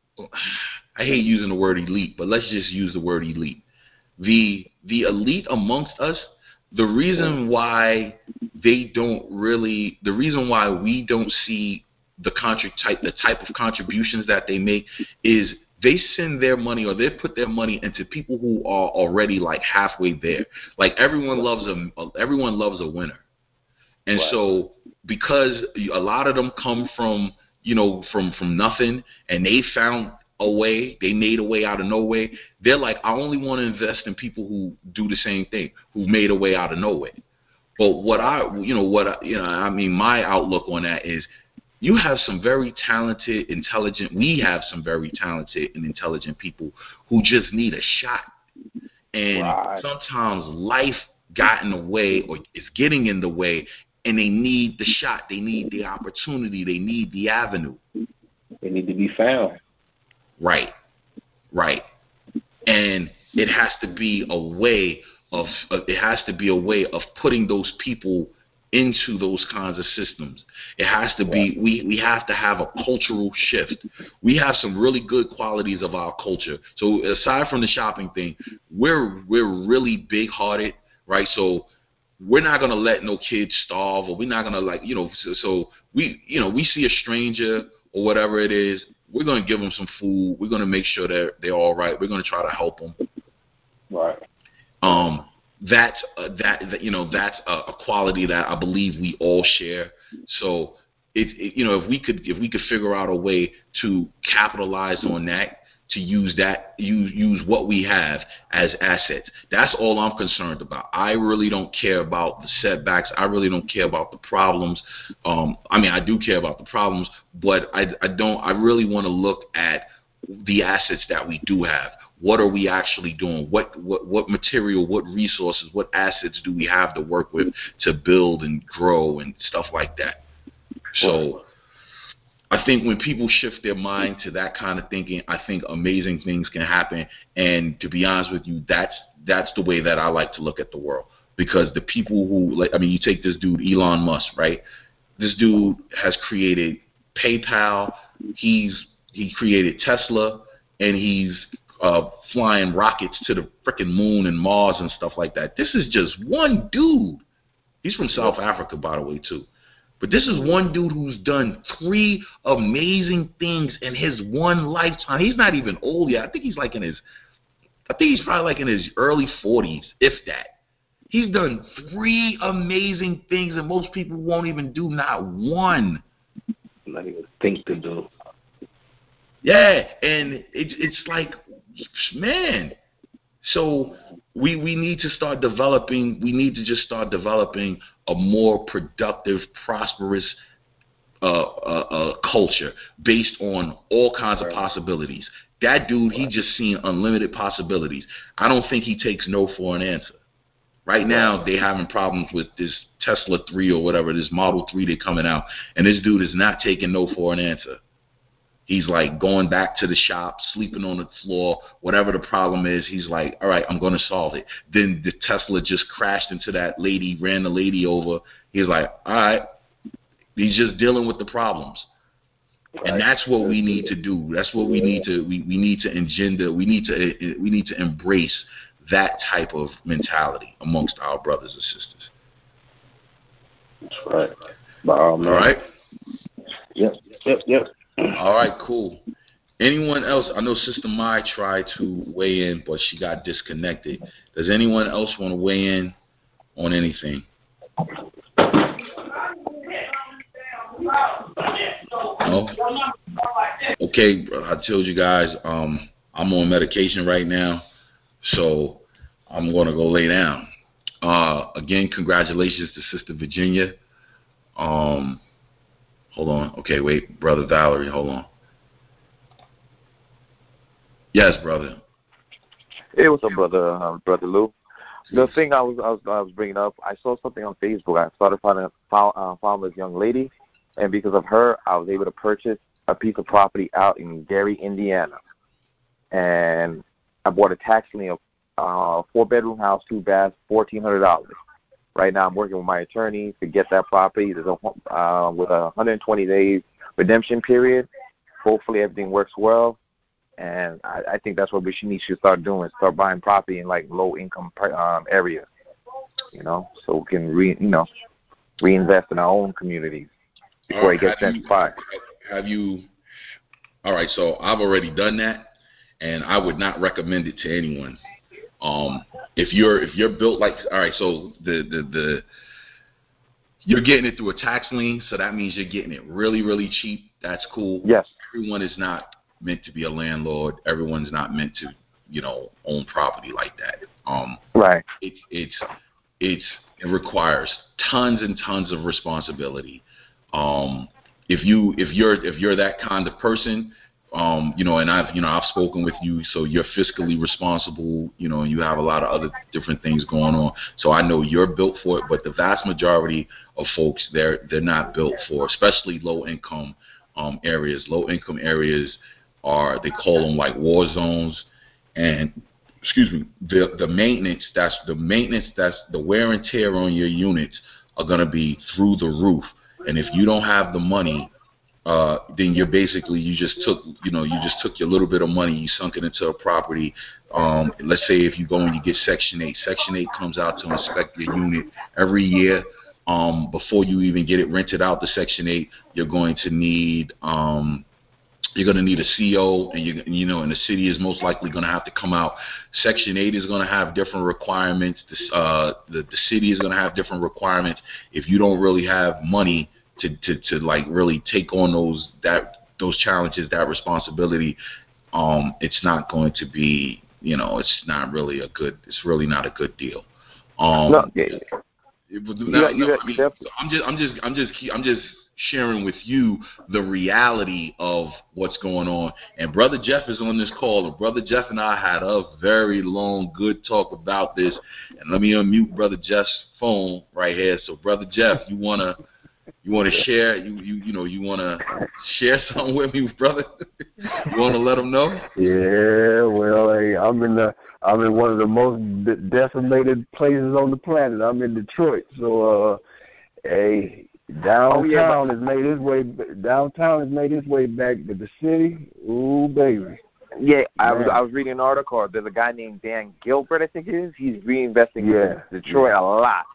I hate using the word elite, but let's just use the word elite. The the elite amongst us, the reason why they don't really, the reason why we don't see the contra- type, the type of contributions that they make is they send their money or they put their money into people who are already like halfway there. Like everyone loves a everyone loves a winner, and right. So because a lot of them come from you know from from nothing, and they found a way, they made a way out of no way. They're like, I only want to invest in people who do the same thing, who made a way out of no way. But what I you know what I, you know I mean my outlook on that is, you have some very talented, intelligent, we have some very talented and intelligent people who just need a shot. And right. Sometimes life got in the way or is getting in the way, and they need the shot. They need the opportunity. They need the avenue. They need to be found. Right, right. And it has to be a way of, of it has to be a way of putting those people into those kinds of systems. It has to be, we, we have to have a cultural shift. We have some really good qualities of our culture. So aside from the shopping thing, we're we're really big hearted, right? So we're not gonna let no kids starve, or we're not gonna, like, you know, so, so we, you know, we see a stranger or whatever it is, we're gonna give them some food. We're gonna make sure that they're all right. We're gonna try to help them. Right. Um, that's uh, that, that you know that's a, a quality that I believe we all share. So it, it you know if we could if we could figure out a way to capitalize on that, to use that use use what we have as assets. That's all I'm concerned about. I really don't care about the setbacks. I really don't care about the problems. Um, I mean, I do care about the problems, but I I don't. I really want to look at the assets that we do have. What are we actually doing? What, what what material, what resources, what assets do we have to work with to build and grow and stuff like that? So I think when people shift their mind to that kind of thinking, I think amazing things can happen. And to be honest with you, that's that's the way that I like to look at the world. Because the people who, like, I mean, you take this dude, Elon Musk, right? This dude has created PayPal. He's he created Tesla, and he's Uh, flying rockets to the frickin' moon and Mars and stuff like that. This is just one dude. He's from South Africa, by the way, too. But this is one dude who's done three amazing things in his one lifetime. He's not even old yet. I think he's like in his, I think he's probably like in his early forties, if that. He's done three amazing things, and most people won't even do not one. Not even think to do. Yeah, and it, it's like, man, so we we need to start developing, we need to just start developing a more productive, prosperous uh, uh, uh, culture based on all kinds of possibilities. That dude, he just seen unlimited possibilities. I don't think he takes no for an answer. Right now, they're having problems with this Tesla three or whatever, this Model three they're coming out, and this dude is not taking no for an answer. He's like going back to the shop, sleeping on the floor, whatever the problem is. He's like, all right, I'm going to solve it. Then the Tesla just crashed into that lady, ran the lady over. He's like, all right. He's just dealing with the problems. Right. And that's what we need to do. That's what we need to, we, we need to engender. We need to, we need to embrace that type of mentality amongst our brothers and sisters. That's right. Um, all right. Yep, yep, yep. All right, cool. Anyone else? I know Sister Mai tried to weigh in, but she got disconnected. Does anyone else want to weigh in on anything? No? Okay, I told you guys, um, I'm on medication right now, so I'm going to go lay down. Uh, again, congratulations to Sister Virginia. Um... Hold on. Okay, wait. Brother Valerie, hold on. Yes, brother. Hey, what's up, brother? Uh, brother Lou. The thing I was, I was I was bringing up, I saw something on Facebook. I started finding found, uh, found this young lady, and because of her, I was able to purchase a piece of property out in Gary, Indiana. And I bought a tax lien of uh, four-bedroom house, two baths, fourteen hundred dollars. Right now, I'm working with my attorney to get that property. There's a, uh, with a one hundred twenty days redemption period. Hopefully, everything works well, and I, I think that's what we should need to start doing: start buying property in like low-income um, areas, you know, so we can re, you know, reinvest in our own communities before right, it gets gentrified. Have you? All right, so I've already done that, and I would not recommend it to anyone. Um, if you're if you're built like, all right, so the, the the you're getting it through a tax lien, so that means you're getting it really really cheap. That's cool. Yes. Everyone is not meant to be a landlord. Everyone's not meant to, you know, own property like that. Um, right. It's it's it's it requires tons and tons of responsibility. Um, if you if you're if you're that kind of person. Um, you know, and I've, you know, I've spoken with you, so you're fiscally responsible, you know, and you have a lot of other different things going on. So I know you're built for it, but the vast majority of folks, they're, they're not built for, especially low income, um, areas. Low income areas are, they call them like war zones. And excuse me, the the maintenance that's the maintenance that's the wear and tear on your units are going to be through the roof. And if you don't have the money, uh, then you're basically you just took you know you just took your little bit of money, you sunk it into a property. Um, let's say if you go and you get Section eight, Section eight comes out to inspect your unit every year. Um, before you even get it rented out to Section eight, you're going to need um, You're going to need a C O, and you you know, and the city is most likely going to have to come out. Section eight is going to have different requirements. This, uh, the the city is going to have different requirements. If you don't really have money to, to, to like really take on those that those challenges, that responsibility, um, it's not going to be you know, it's not really a good. It's really not a good deal. Um, no, yeah. It, You now, got- you no, got- I mean, you got- I'm just, I'm just, I'm just, I'm just sharing with you the reality of what's going on. And Brother Jeff is on this call, and Brother Jeff and I had a very long, good talk about this. And let me unmute Brother Jeff's phone right here. So, Brother Jeff, you wanna, you wanna share, you, you, you know, you wanna share something with me, brother? You wanna let them know? Yeah, well, hey, I'm in the I'm in one of the most de- decimated places on the planet. I'm in Detroit, so uh, hey, downtown Oh, yeah, but- has made its way downtown has made its way back to the city. Ooh, baby. Yeah, I was Man. I was reading an article. There's a guy named Dan Gilbert, I think it is. He's reinvesting Yeah. in Detroit a lot.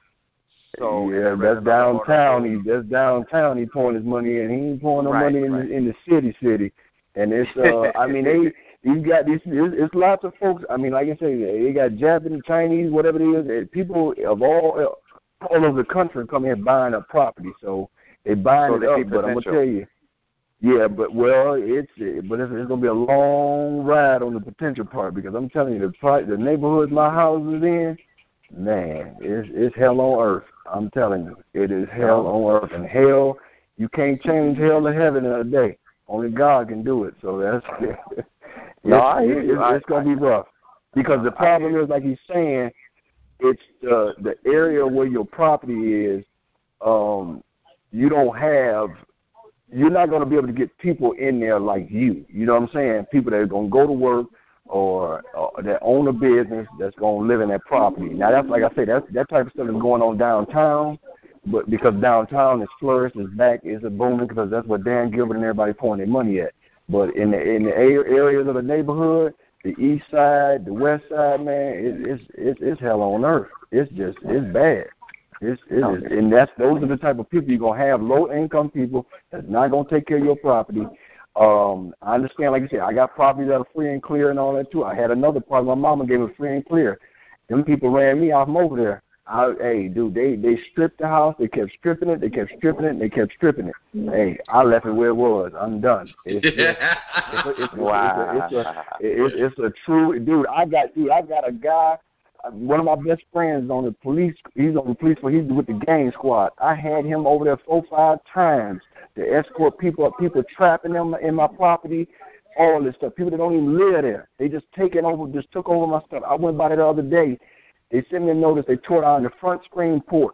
So yeah, and I read that's another downtown. article. He that's downtown. He pouring his money in. He ain't pouring no Right, money in right. the in the city, city. And it's uh, I mean they you got these. It's, it's lots of folks. I mean, like I say, they got Japanese, Chinese, whatever it is. and People of all all over the country come here buying up property. So they buying So it they see up. But I'm gonna potential. tell you, yeah, but well, it's but it's, it's gonna be a long ride on the potential part because I'm telling you, the pri- the neighborhood my house is in, man, it's it's hell on earth. I'm telling you, it is hell on earth, and hell you can't change hell to heaven in a day. Only God can do it. So that's it's, No, I hear it's, you. it's going to be rough because the problem is, like he's saying, it's the the area where your property is. Um, you don't have. You're not going to be able to get people in there like you. You know what I'm saying? People that are going to go to work or, or that own a business that's going to live in that property. Now, that's like I say, that's, that type of stuff is going on downtown, but because downtown is flourished, is back, is a booming because that's where Dan Gilbert and everybody pouring their money at. But in the in the areas of the neighborhood, the east side, the west side, man, it, it's it's it's hell on earth. It's just it's bad. It's, it is, and that's those are the type of people you're gonna have, low income people that's not gonna take care of your property. Um, I understand, like you said, I got properties that are free and clear and all that too. I had another property my mama gave me free and clear. Them people ran me off from over there. I, hey, dude, they they stripped the house. They kept stripping it. They kept stripping it. And they kept stripping it. Hey, I left it where it was. I'm done. It's just, it's, a, it's, Wow. it's, a, it's, a, it's, it's a true dude. I got dude. I got a guy. One of my best friends is on the police. He's on the police force. He's with the gang squad. I had him over there four, five times to escort people up. People trapping them in my property. All this stuff. People that don't even live there. They just taking over. Just took over my stuff. I went by there the other day. They sent me a notice. They tore down the front screen porch.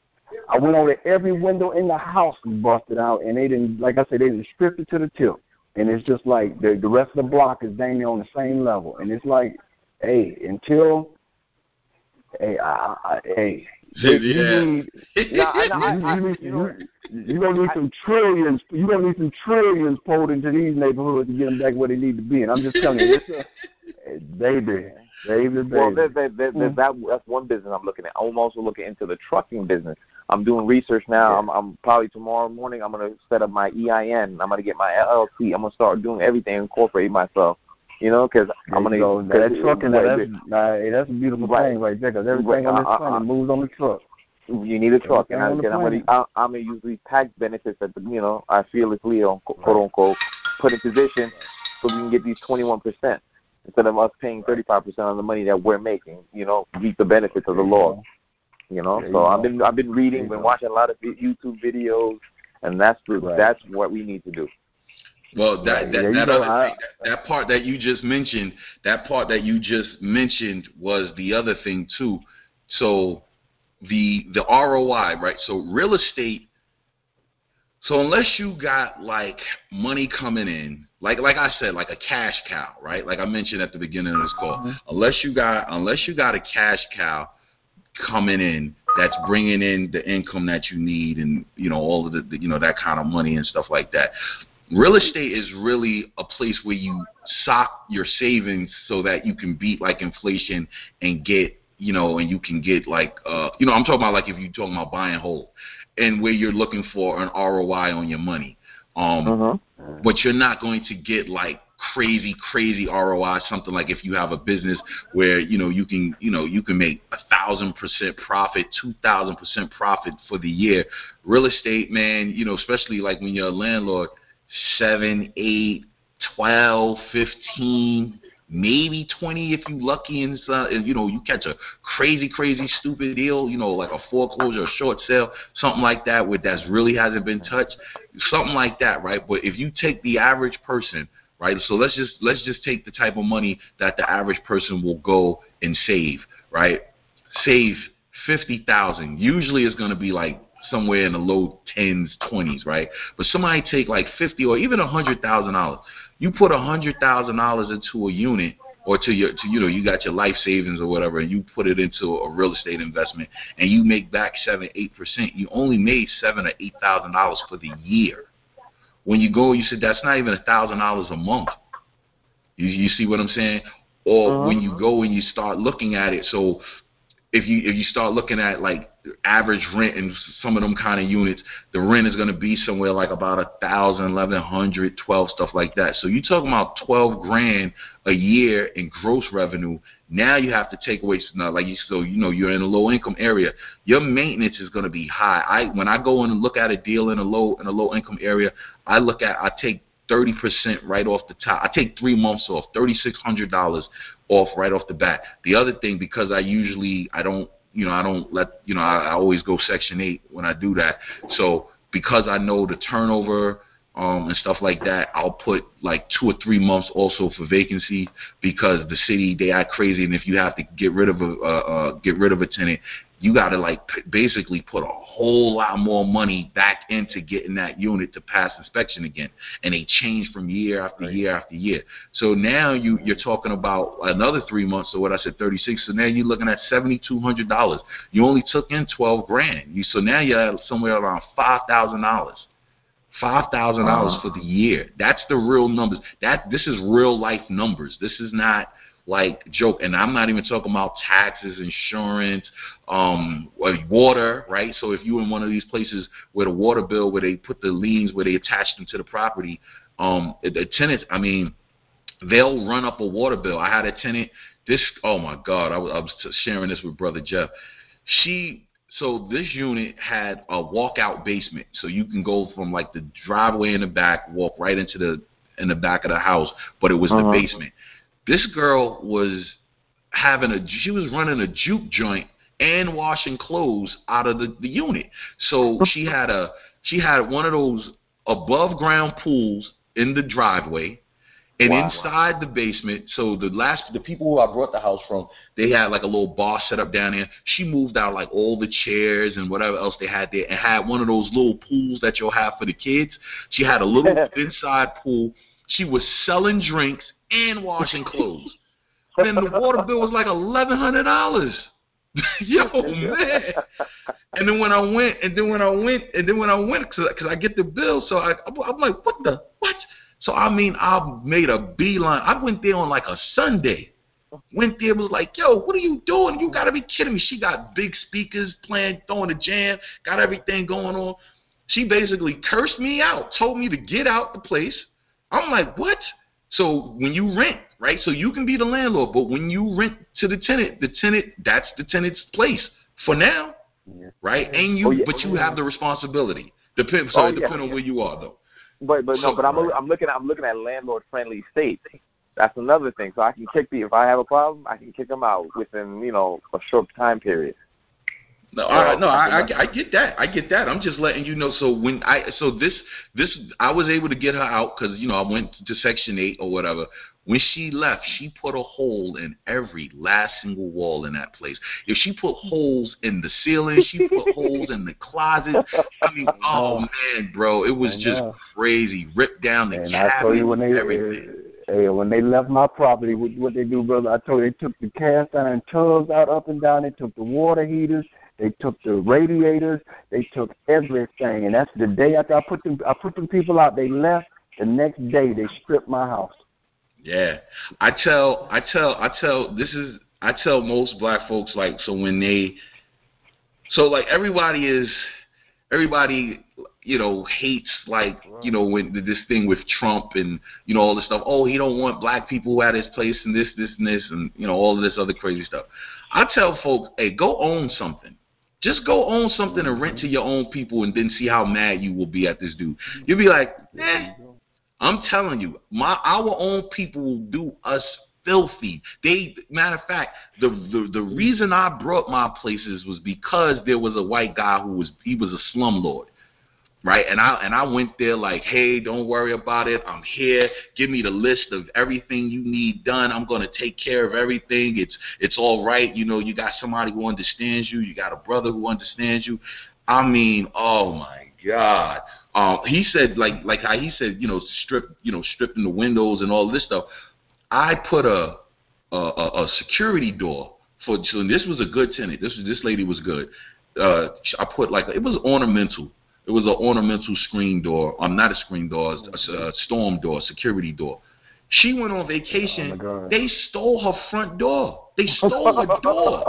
I went over there. Every window in the house was busted out, and they didn't. Like I said, they didn't strip it to the tip. And it's just like the the rest of the block is dang near on the same level. And it's like, hey, until Hey, I, I, hey, Yeah. you need, No, I- no, I- you, I- you need, you know- you, you're gonna need some trillions. You're gonna need some trillions poured into these neighborhoods to get them back where they need to be. And I'm just telling you, it's a baby, baby, baby. Well, there, there, there, there's Mm. that. That's one business I'm looking at. I'm also looking into the trucking business. I'm doing research now. Yeah. I'm, I'm probably tomorrow morning. I'm gonna set up my E I N. I'm gonna get my L L C. I'm gonna start doing everything, incorporate myself. You know, because I'm gonna. go. Now, that trucking, now, that's, nah, hey, that's a beautiful Right. thing right there. Because everything Right. on this Uh, planet uh, moves on the truck. You need a truck, and, I, Everything and on I'm the gonna. I, I'm gonna use these tax benefits that you know I fearlessly, quote unquote, put in position so we can get these twenty-one percent instead of us paying thirty-five percent on the money that we're making. You know, reap the benefits of the law. You know, There you so I've go. been I've been reading, There you been go. watching a lot of YouTube videos, and that's the, Right. that's what we need to do. Well, that Right. that, Yeah, you that know, other I- thing, that, that part that you just mentioned, that part that you just mentioned was the other thing too. So the the R O I, right? So real estate. So unless you got like money coming in, like like I said, like a cash cow, right? Like I mentioned at the beginning of this call, mm-hmm. unless you got unless you got a cash cow coming in that's bringing in the income that you need, and you know all of the, the you know that kind of money and stuff like that. Real estate is really a place where you sock your savings so that you can beat like inflation and get you know and you can get like uh you know I'm talking about like if you're talking about buy and hold. And where you're looking for an R O I on your money. Um, uh-huh. But you're not going to get like crazy, crazy R O I, something like if you have a business where, you know, you can, you know, you can make a thousand percent profit, two thousand percent profit for the year. Real estate, man, you know, especially like when you're a landlord, seven, eight, twelve, fifteen, maybe twenty if you lucky, and uh, you know you catch a crazy, crazy, stupid deal, you know, like a foreclosure, a short sale, something like that, where that's really hasn't been touched, something like that, right? But if you take the average person, right? So let's just let's just take the type of money that the average person will go and save, right? Save fifty thousand. Usually, it's going to be like somewhere in the low tens, twenties, right? But somebody take like fifty or even a hundred thousand dollars. You put a hundred thousand dollars into a unit, or to your, to you know, you got your life savings or whatever, and you put it into a real estate investment, and you make back seven, eight percent. You only made seven or eight thousand dollars for the year. When you go, you said that's not even a thousand dollars a month. You you see what I'm saying? Or uh-huh. when you go and you start looking at it, so if you if you start looking at like average rent in some of them kind of units, the rent is going to be somewhere like about a thousand, eleven hundred, twelve, stuff like that. So you're talking about twelve grand a year in gross revenue. Now you have to take away, like you, so you know you're in a low income area. Your maintenance is going to be high. I when I go in and look at a deal in a low in a low income area, I look at I take thirty percent right off the top. I take three months off, thirty-six hundred dollars off right off the bat. The other thing, because I usually, I don't, you know, I don't let, you know, I, I always go Section eight when I do that. So because I know the turnover um, and stuff like that, I'll put like two or three months also for vacancy, because the city, they act crazy. And if you have to get rid of a, uh, uh, get rid of a tenant, you got to like p- basically put a whole lot more money back into getting that unit to pass inspection again. And they change from year after year after year. So now you, you're talking about another three months, or what I said, thirty-six. So now you're looking at seven thousand two hundred dollars. You only took in twelve grand. You, so now you're at somewhere around five thousand dollars. five thousand dollars uh-huh. for the year. That's the real numbers. That This is real life numbers. This is not like joke. And I'm not even talking about taxes, insurance, um, water, right? So if you're in one of these places where the water bill, where they put the liens, where they attach them to the property, um, the tenants, I mean, they'll run up a water bill. I had a tenant, this, oh my God, I was, I was sharing this with Brother Jeff. She, so this unit had a walkout basement. So you can go from like the driveway in the back, walk right into the, in the back of the house, but it was uh-huh. the basement. This girl was having a, she was running a juke joint and washing clothes out of the, the unit. So she had a, she had one of those above ground pools in the driveway, and wow, inside wow. the basement. So the last, the people who I brought the house from, they had like a little bar set up down there. She moved out like all the chairs and whatever else they had there, and had one of those little pools that you'll have for the kids. She had a little inside pool. She was selling drinks and washing clothes. Then the water bill was like eleven hundred dollars. Yo, man. And then when I went, and then when I went, and then when I went, because I get the bill, so I, I'm like, what the, what? So, I mean, I made a beeline. I went there on like a Sunday. Went there, was like, yo, what are you doing? You got to be kidding me. She got big speakers playing, throwing a jam, got everything going on. She basically cursed me out, told me to get out the place. I'm like, what? So when you rent, right, so you can be the landlord, but when you rent to the tenant, the tenant, that's the tenant's place for now, yeah. right? And you, oh, yeah. but you have the responsibility. Depend, sorry, oh, yeah. depending on where you are, though. But but no, so, but I'm right. I'm looking at I'm looking at landlord friendly states. That's another thing. So I can kick the if I have a problem, I can kick them out within you know a short time period. No, all right, no, I, I, I get that. I get that. I'm just letting you know. So when I, so this, this, I was able to get her out because you know I went to Section Eight or whatever. When she left, she put a hole in every last single wall in that place. If she put holes in the ceiling, she put holes in the closet. I mean, oh man, bro, it was just crazy. Ripped down the and cabinets, I told you when they, everything. Hey, when they left my property, what, what they do, brother? I told you they took the cast iron tubs out up and down. They took the water heaters. They took the radiators. They took everything, and that's the day after I put them. I put them people out. They left. The next day, they stripped my house. Yeah, I tell, I tell, I tell. This is, I tell most black folks like so when they, so like everybody is, everybody, you know, hates like you know when this thing with Trump and you know all this stuff. Oh, he don't want black people at his place and this, this, and this, and you know all of this other crazy stuff. I tell folks, hey, go own something. Just go own something and rent to your own people and then see how mad you will be at this dude. You'll be like, eh, I'm telling you, my our own people will do us filthy. They, matter of fact, the, the, the reason I brought my places was because there was a white guy who was, he was a slumlord. Right, and I and I went there like, hey, don't worry about it. I'm here. Give me the list of everything you need done. I'm gonna take care of everything. It's it's all right. You know, you got somebody who understands you. You got a brother who understands you. I mean, oh my God. Um, he said like like how he said, you know, strip, you know, stripping the windows and all this stuff. I put a a, a security door for. So this was a good tenant. This was this lady was good. Uh, I put like it was ornamental. It was an ornamental screen door. I'm um, not a screen door, a, a storm door, security door. She went on vacation. Oh they stole her front door. They stole her door.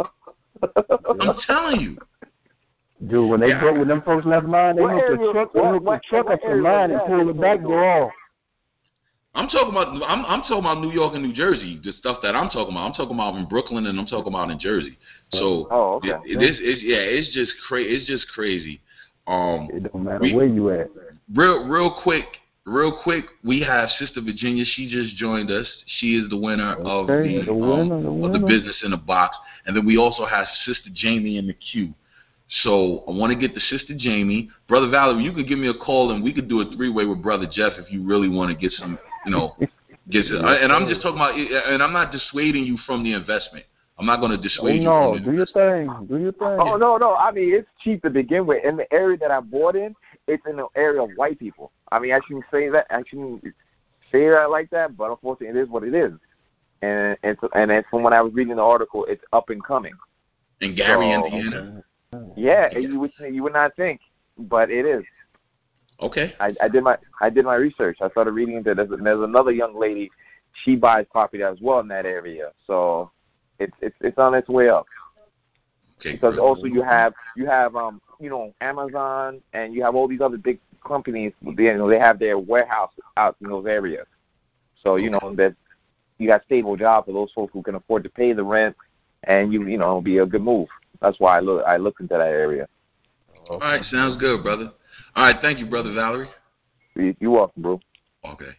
I'm telling you. Dude, when they yeah. broke, when them folks left mine, they hooked the truck, they hooked the truck up to mine and pulled the back door off. I'm talking about. I'm, I'm talking about New York and New Jersey. The stuff that I'm talking about. I'm talking about in Brooklyn and I'm talking about in Jersey. So, oh, okay. it, it is. It's, yeah, it's just crazy. It's just crazy. Um, it don't matter we, where you at. Real, real quick, real quick. We have Sister Virginia. She just joined us. She is the winner okay, of the, the winner, um, the of the business in the box. And then we also have Sister Jamie in the queue. So I want to get to Sister Jamie, Brother Valerie. You could give me a call and we could do a three-way with Brother Jeff if you really want to get some, you know, get. Some, and I'm just talking about, and I'm not dissuading you from the investment. I'm not going to dissuade oh, no, you from do your thing. Do your thing. Oh, no, no. I mean, it's cheap to begin with. In the area that I bought in, it's in the area of white people. I mean, I shouldn't say that. I shouldn't say that like that, but unfortunately, it is what it is. And and, and then from when I was reading the article, it's up and coming. In Gary, so, Indiana? Yeah, yeah, you would you would not think, but it is. Okay. I, I did my I did my research. I started reading into this. And there's another young lady. She buys property as well in that area. So it's it's it's on its way up. Okay. Because great. also you have you have um you know Amazon and you have all these other big companies. They, you know they have their warehouse out in those areas. So you know that you got stable jobs for those folks who can afford to pay the rent, and you you know it'll be a good move. That's why I look I looked into that area. All right, sounds good, brother. All right, thank you, Brother Valerie. You're welcome, bro. Okay.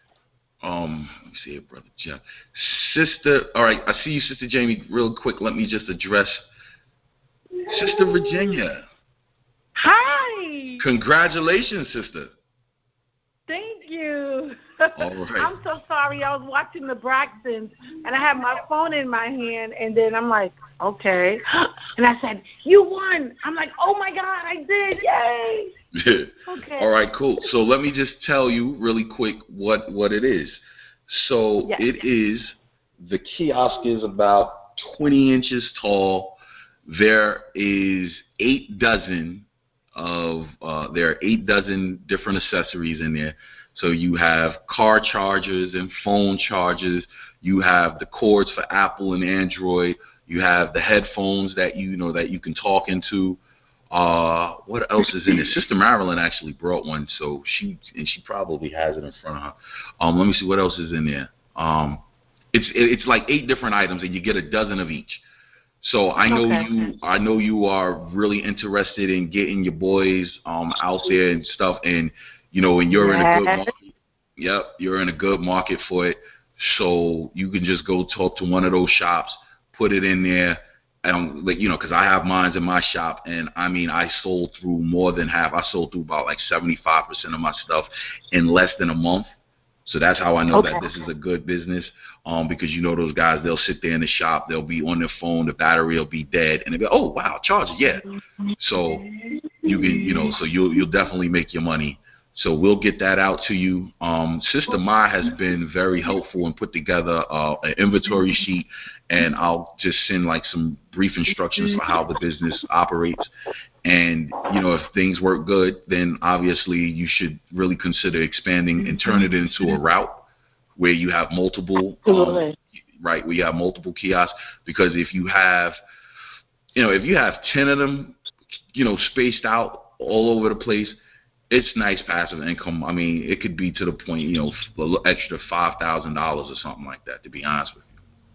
Um, let me see here, Brother Jeff. Sister, all right, I see you, Sister Jamie, real quick. Let me just address Sister Virginia. Hi. Congratulations, sister. Thank you. All right. I'm so sorry. I was watching the Braxtons, and I had my phone in my hand, and then I'm like, okay. And I said, you won. I'm like, oh, my God, I did. Yay. Okay. All right, cool. So let me just tell you really quick what, what it is. So yes. it is, the kiosk is about twenty inches tall. There is eight dozen of, uh, there are eight dozen different accessories in there. So you have car chargers and phone chargers. You have the cords for Apple and Android. You have the headphones that you, you know that you can talk into. Uh, what else is in there? Sister Marilyn actually brought one, so she and she probably has it in front of her. Um, let me see what else is in there. Um, it's it's like eight different items, and you get a dozen of each. So I know okay. you. I know you are really interested in getting your boys um out there and stuff, and you know, and you're yes. in a good market. Yep, you're in a good market for it. So you can just go talk to one of those shops, put it in there. um, like, you know, because I have mines in my shop, and I mean, I sold through more than half. I sold through about like seventy-five percent of my stuff in less than a month. So that's how I know Okay. that this is a good business. Um, because you know those guys, they'll sit there in the shop, they'll be on their phone, the battery will be dead, and they'll be, oh wow, charge it, yeah. So you can, you know, so you'll you'll definitely make your money. So we'll get that out to you. Um, Sister Ma has been very helpful and put together uh, an inventory sheet, and I'll just send like some brief instructions for how the business operates. And, you know, if things work good, then obviously you should really consider expanding and turn it into a route where you have multiple, um, right, where you have multiple kiosks. Because if you have, you know, if you have ten of them, you know, spaced out all over the place, it's nice passive income. I mean, it could be to the point, you know, a little extra five thousand dollars or something like that, to be honest with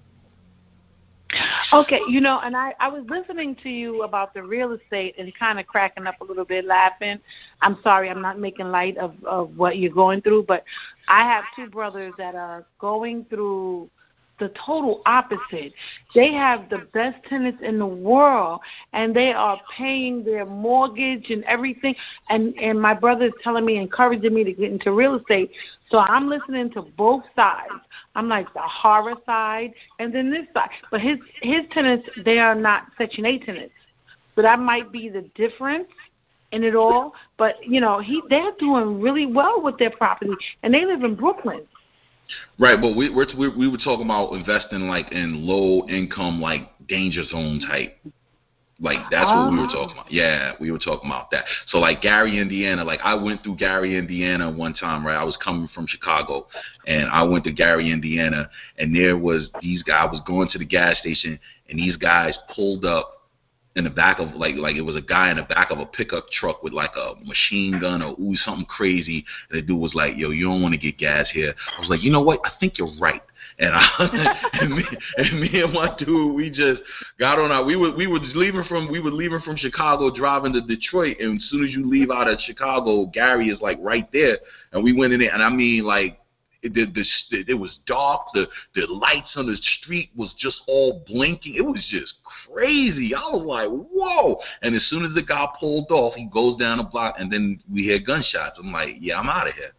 you. Okay, you know, and I, I was listening to you about the real estate and kind of cracking up a little bit, laughing. I'm sorry, I'm not making light of, of what you're going through, but I have two brothers that are going through the total opposite. They have the best tenants in the world, and they are paying their mortgage and everything. And, and my brother is telling me, encouraging me to get into real estate. So I'm listening to both sides. I'm like the horror side and then this side. But his, his tenants, they are not Section eight tenants. So that might be the difference in it all. But, you know, he they're doing really well with their property, and they live in Brooklyn. Right, but we we're, we we were talking about investing like in low income, like danger zone type, like that's oh. what we were talking about. Yeah, we were talking about that. So like Gary, Indiana, like I went through Gary, Indiana one time, right? I was coming from Chicago, and I went to Gary, Indiana, and there was these guys. I was going to the gas station, and these guys pulled up in the back of like like it was a guy in the back of a pickup truck with like a machine gun or ooh something crazy. And the dude was like, "Yo, you don't want to get gas here." I was like, "You know what? I think you're right." And I and, me, and me and my dude, we just got on our. We were we were leaving from we were leaving from Chicago, driving to Detroit. And as soon as you leave out of Chicago, Gary is like right there. And we went in there, and I mean like. It, the, the, it was dark. The the lights on the street was just all blinking. It was just crazy. I was like, whoa. And as soon as the guy pulled off, he goes down the block, and then we hear gunshots. I'm like, yeah, I'm out of here.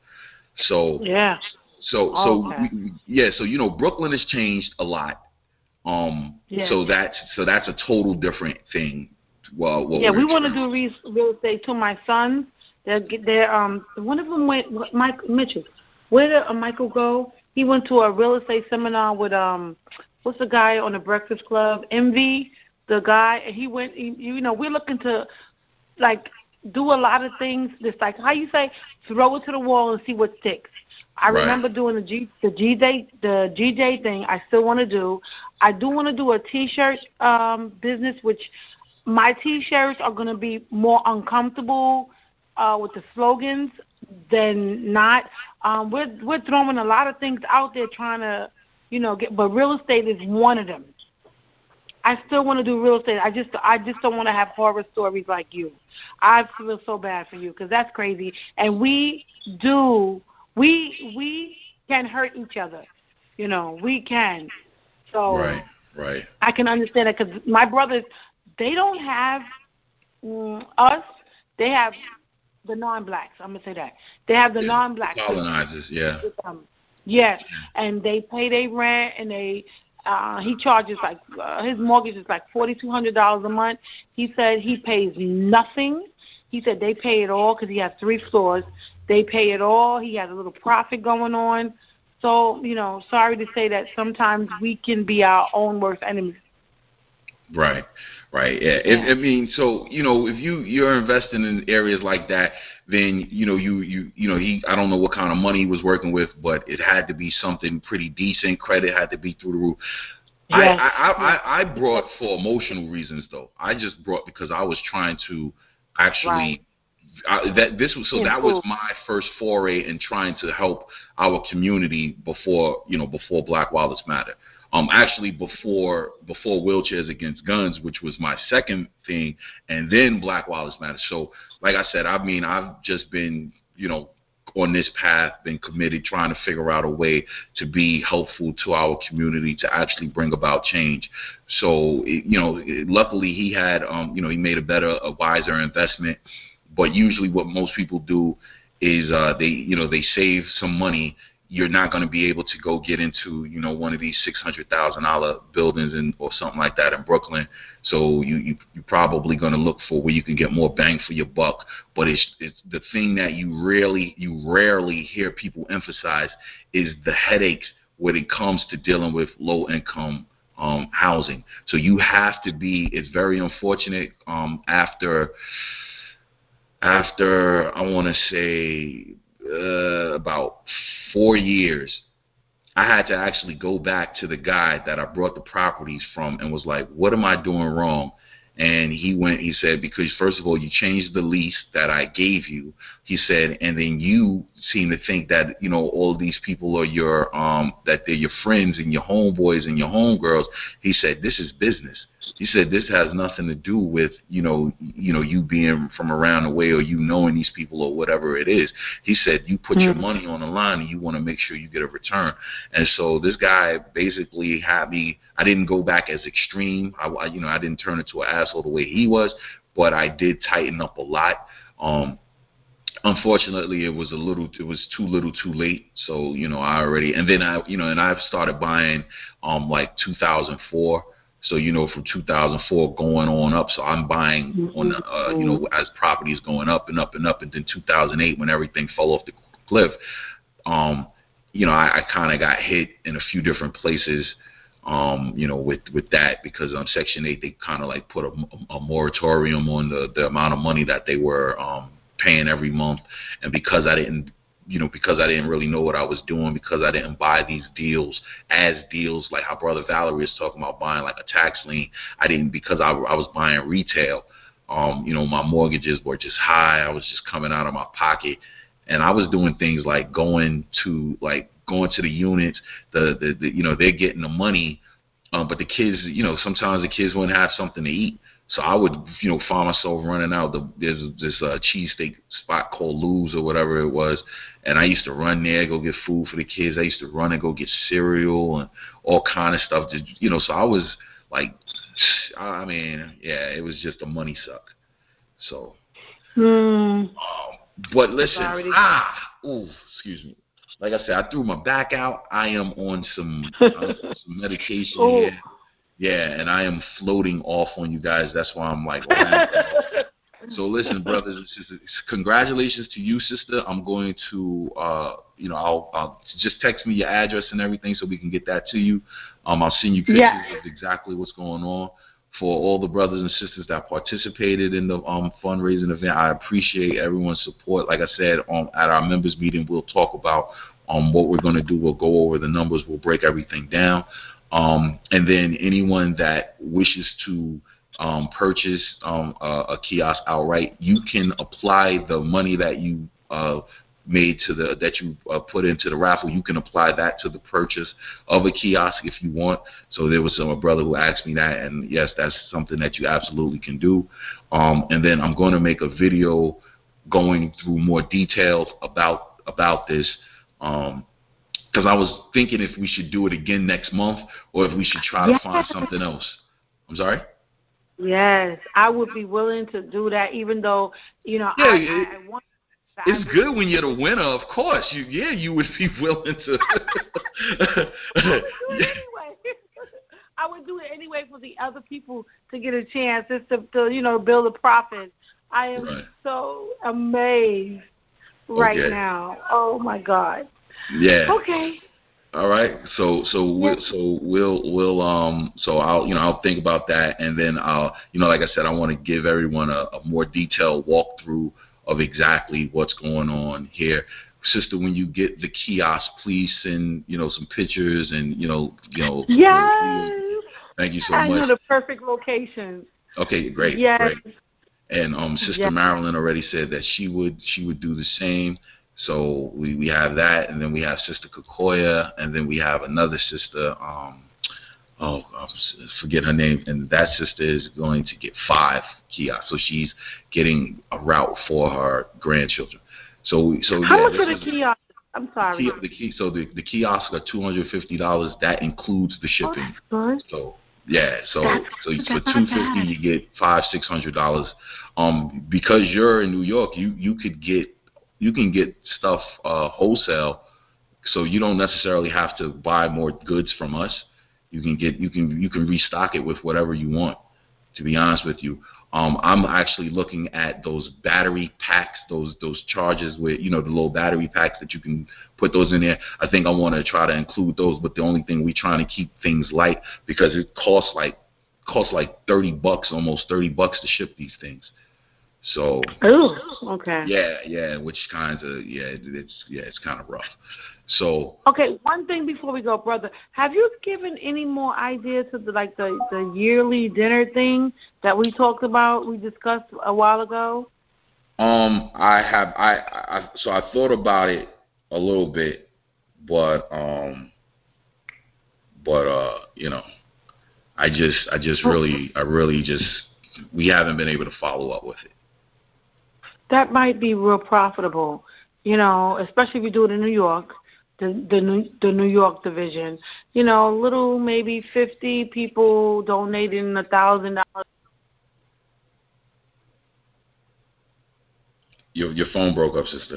So yeah. So so okay. we, yeah. So you know, Brooklyn has changed a lot. Um. Yeah. So that's so that's a total different thing. Well, yeah, we want to do re- real estate to my sons. They're they're um one of them went Mike Mitchell. Where did uh, Michael go? He went to a real estate seminar with um, what's the guy on the Breakfast Club? Envy, the guy. And he went. He, you know, we're looking to like do a lot of things. Just like how you say, throw it to the wall and see what sticks. I right. remember doing the G the G J the G J thing. I still want to do. I do want to do a T-shirt um, business, which my T-shirts are going to be more uncomfortable uh, with the slogans than not. Um, we're we're throwing a lot of things out there trying to, you know, get. But real estate is one of them. I still want to do real estate. I just I just don't want to have horror stories like you. I feel so bad for you because that's crazy. And we do we we can hurt each other. You know, we can. So right, right. I can understand it because my brothers, they don't have mm, us. They have the non-blacks. I'm gonna say that they have the yeah, non-blacks. Colonizers, yeah. Um, yes, and they pay their rent, and they uh, he charges like uh, his mortgage is like forty two hundred dollars a month. He said he pays nothing. He said they pay it all because he has three floors. They pay it all. He has a little profit going on. So you know, sorry to say that sometimes we can be our own worst enemies. Right, right. Yeah. yeah. If, I mean, so you know, if you you're investing in areas like that, then you know you you you know he I don't know what kind of money he was working with, but it had to be something pretty decent. Credit had to be through the roof. Yes. I, I, I I brought for emotional reasons though. I just brought because I was trying to actually. Right. I, that this was so yeah, that cool. was my first foray in trying to help our community before you know before Black Wilders Matter. Um, actually before before Wheelchairs Against Guns, which was my second thing, and then Black Wilders Matter. So, like I said, I mean, I've just been, you know, on this path, been committed, trying to figure out a way to be helpful to our community, to actually bring about change. So, it, you know, it, luckily he had, um, you know, he made a better, a wiser investment. But usually what most people do is uh, they, you know, they save some money. You're not going to be able to go get into, you know, one of these six hundred thousand dollar buildings and or something like that in Brooklyn. So you, you, you're probably going to look for where you can get more bang for your buck. But it's, it's the thing that you rarely, you rarely hear people emphasize is the headaches when it comes to dealing with low income um, housing. So you have to be, it's very unfortunate um, after, after I want to say, Uh, about four years, I had to actually go back to the guy that I brought the properties from and was like, what am I doing wrong? And he went, he said, because first of all, you changed the lease that I gave you. He said, and then you seem to think that, you know, all these people are your, um, that they're your friends and your homeboys and your homegirls. He said, this is business. He said, this has nothing to do with, you know, you know, you being from around the way or you knowing these people or whatever it is. He said, you put mm-hmm. your money on the line and you want to make sure you get a return. And so this guy basically had me, I didn't go back as extreme. I, I you know, I didn't turn into an asshole the way he was, but I did tighten up a lot. Um, unfortunately, it was a little, it was too little too late. So, you know, I already, and then I, you know, and I've started buying um, like two thousand four. So, you know, from two thousand four going on up. So I'm buying on, the, uh, you know, as property is going up and up and up. And then two thousand eight, when everything fell off the cliff, um, you know, I, I kind of got hit in a few different places, um, you know, with, with that because on Section eight, they kind of like put a, a moratorium on the, the amount of money that they were um, paying every month. And because I didn't, you know, because I didn't really know what I was doing, because I didn't buy these deals as deals, like how Brother Valerie is talking about buying like a tax lien. I didn't, because I, I was buying retail. Um, you know, my mortgages were just high. I was just coming out of my pocket. And I was doing things like going to, like, going to the units, the, the, the you know, they're getting the money, um, but the kids, you know, sometimes the kids wouldn't have something to eat. So I would, you know, find myself running out. The, there's this uh, cheesesteak spot called Lou's or whatever it was, and I used to run there, go get food for the kids. I used to run and go get cereal and all kind of stuff. Just, you know, so I was like, I mean, yeah, it was just a money suck. So, hmm. um, but listen, ah, ooh, excuse me. Like I said, I threw my back out. I am on some, I'm on some medication oh. here. Yeah, and I am floating off on you guys. That's why I'm like, so listen, brothers and sisters, congratulations to you, sister. I'm going to, uh, you know, I'll, I'll just text me your address and everything so we can get that to you. Um, I'll send you pictures yeah. of exactly what's going on. For all the brothers and sisters that participated in the um, fundraising event, I appreciate everyone's support. Like I said, um, at our members meeting, we'll talk about um, what we're going to do. We'll go over the numbers. We'll break everything down. Um, and then anyone that wishes to um, purchase um, a, a kiosk outright, you can apply the money that you uh, made to the that you uh, put into the raffle. You can apply that to the purchase of a kiosk if you want. So there was some a brother who asked me that, and yes, that's something that you absolutely can do. Um, and then I'm going to make a video going through more details about about this. Um, Because I was thinking if we should do it again next month or if we should try yes. to find something else. I'm sorry? Yes, I would be willing to do that, even though, you know, yeah, I, it, I, I want. It's I good when you're the winner, of course. You, yeah, you would be willing to. I would do it anyway. I would do it anyway for the other people to get a chance, just to, to you know, build a profit. I am right. so amazed right okay. now. Oh my God. Yeah. Okay. All right. So so we'll so we'll we'll um so I'll you know I'll think about that, and then I'll you know like I said, I want to give everyone a, a more detailed walkthrough of exactly what's going on here. Sister, when you get the kiosk, please send you know some pictures and you know you know. Yes. Thank you so I much. I know the perfect location. Okay, great. Yes. Great. And um, Sister yes. Marilyn already said that she would she would do the same. So we, we have that, and then we have Sister Kakoya, and then we have another sister, um, oh, I forget her name, and that sister is going to get five kiosks. So she's getting a route for her grandchildren. So so How yeah, much this are the is, kiosks? I'm sorry. The key, so the the kiosks are two hundred fifty dollars. That includes the shipping. Oh, that's good. So yeah, so That's so good. for That's two not fifty bad. you get five six hundred dollars. Um, because you're in New York, you you could get you can get stuff uh, wholesale, so you don't necessarily have to buy more goods from us. You can get you can you can restock it with whatever you want. To be honest with you. Um, I'm actually looking at those battery packs, those those chargers with, you know, the little battery packs that you can put those in there. I think I want to try to include those, but the only thing we're trying to keep things light because it costs like costs like thirty bucks, almost thirty bucks to ship these things. So Ooh, okay. yeah, yeah, which kinds of yeah, it's yeah, it's kind of rough. So okay, one thing before we go, brother, have you given any more ideas to the like the, the yearly dinner thing that we talked about, we discussed a while ago? Um, I have I, I so I thought about it a little bit, but um, but uh, you know, I just I just really I really just we haven't been able to follow up with it. That might be real profitable, you know, especially if you do it in New York. The the New, the New York division, you know, little maybe fifty people donating a thousand dollars. Your your phone broke up, sister.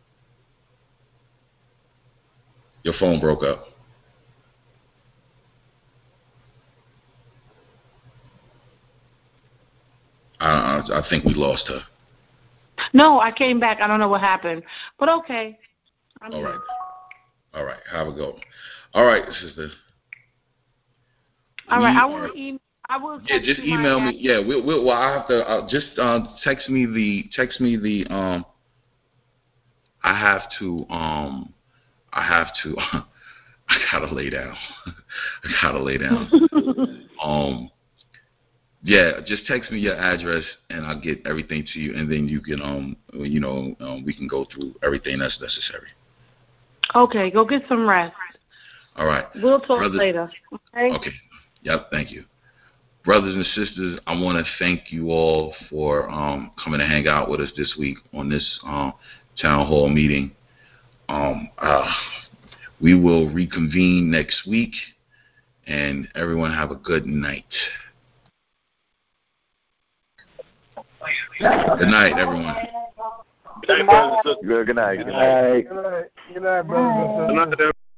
Your phone broke up. I I think we lost her. No, I came back. I don't know what happened, but okay. I'm All here. right. All right. Have a go. All right, sister. All we right. I are, will email. I will. Yeah, just email me. Yeah, we'll. we'll well, I have to uh, just uh, text me the text me the um. I have to um. I have to. I gotta lay down. I gotta lay down. um. Yeah, just text me your address and I'll get everything to you, and then you can um. You know, um, we can go through everything that's necessary. Okay, go get some rest. All right. We'll talk Brothers, later. Okay. Okay. Yep. Thank you. Brothers and sisters, I want to thank you all for um, coming to hang out with us this week on this um, town hall meeting. Um, uh, we will reconvene next week, and everyone have a good night. Good night, everyone. Good night. Good night. Good night. Good night, good night, brother. Good night,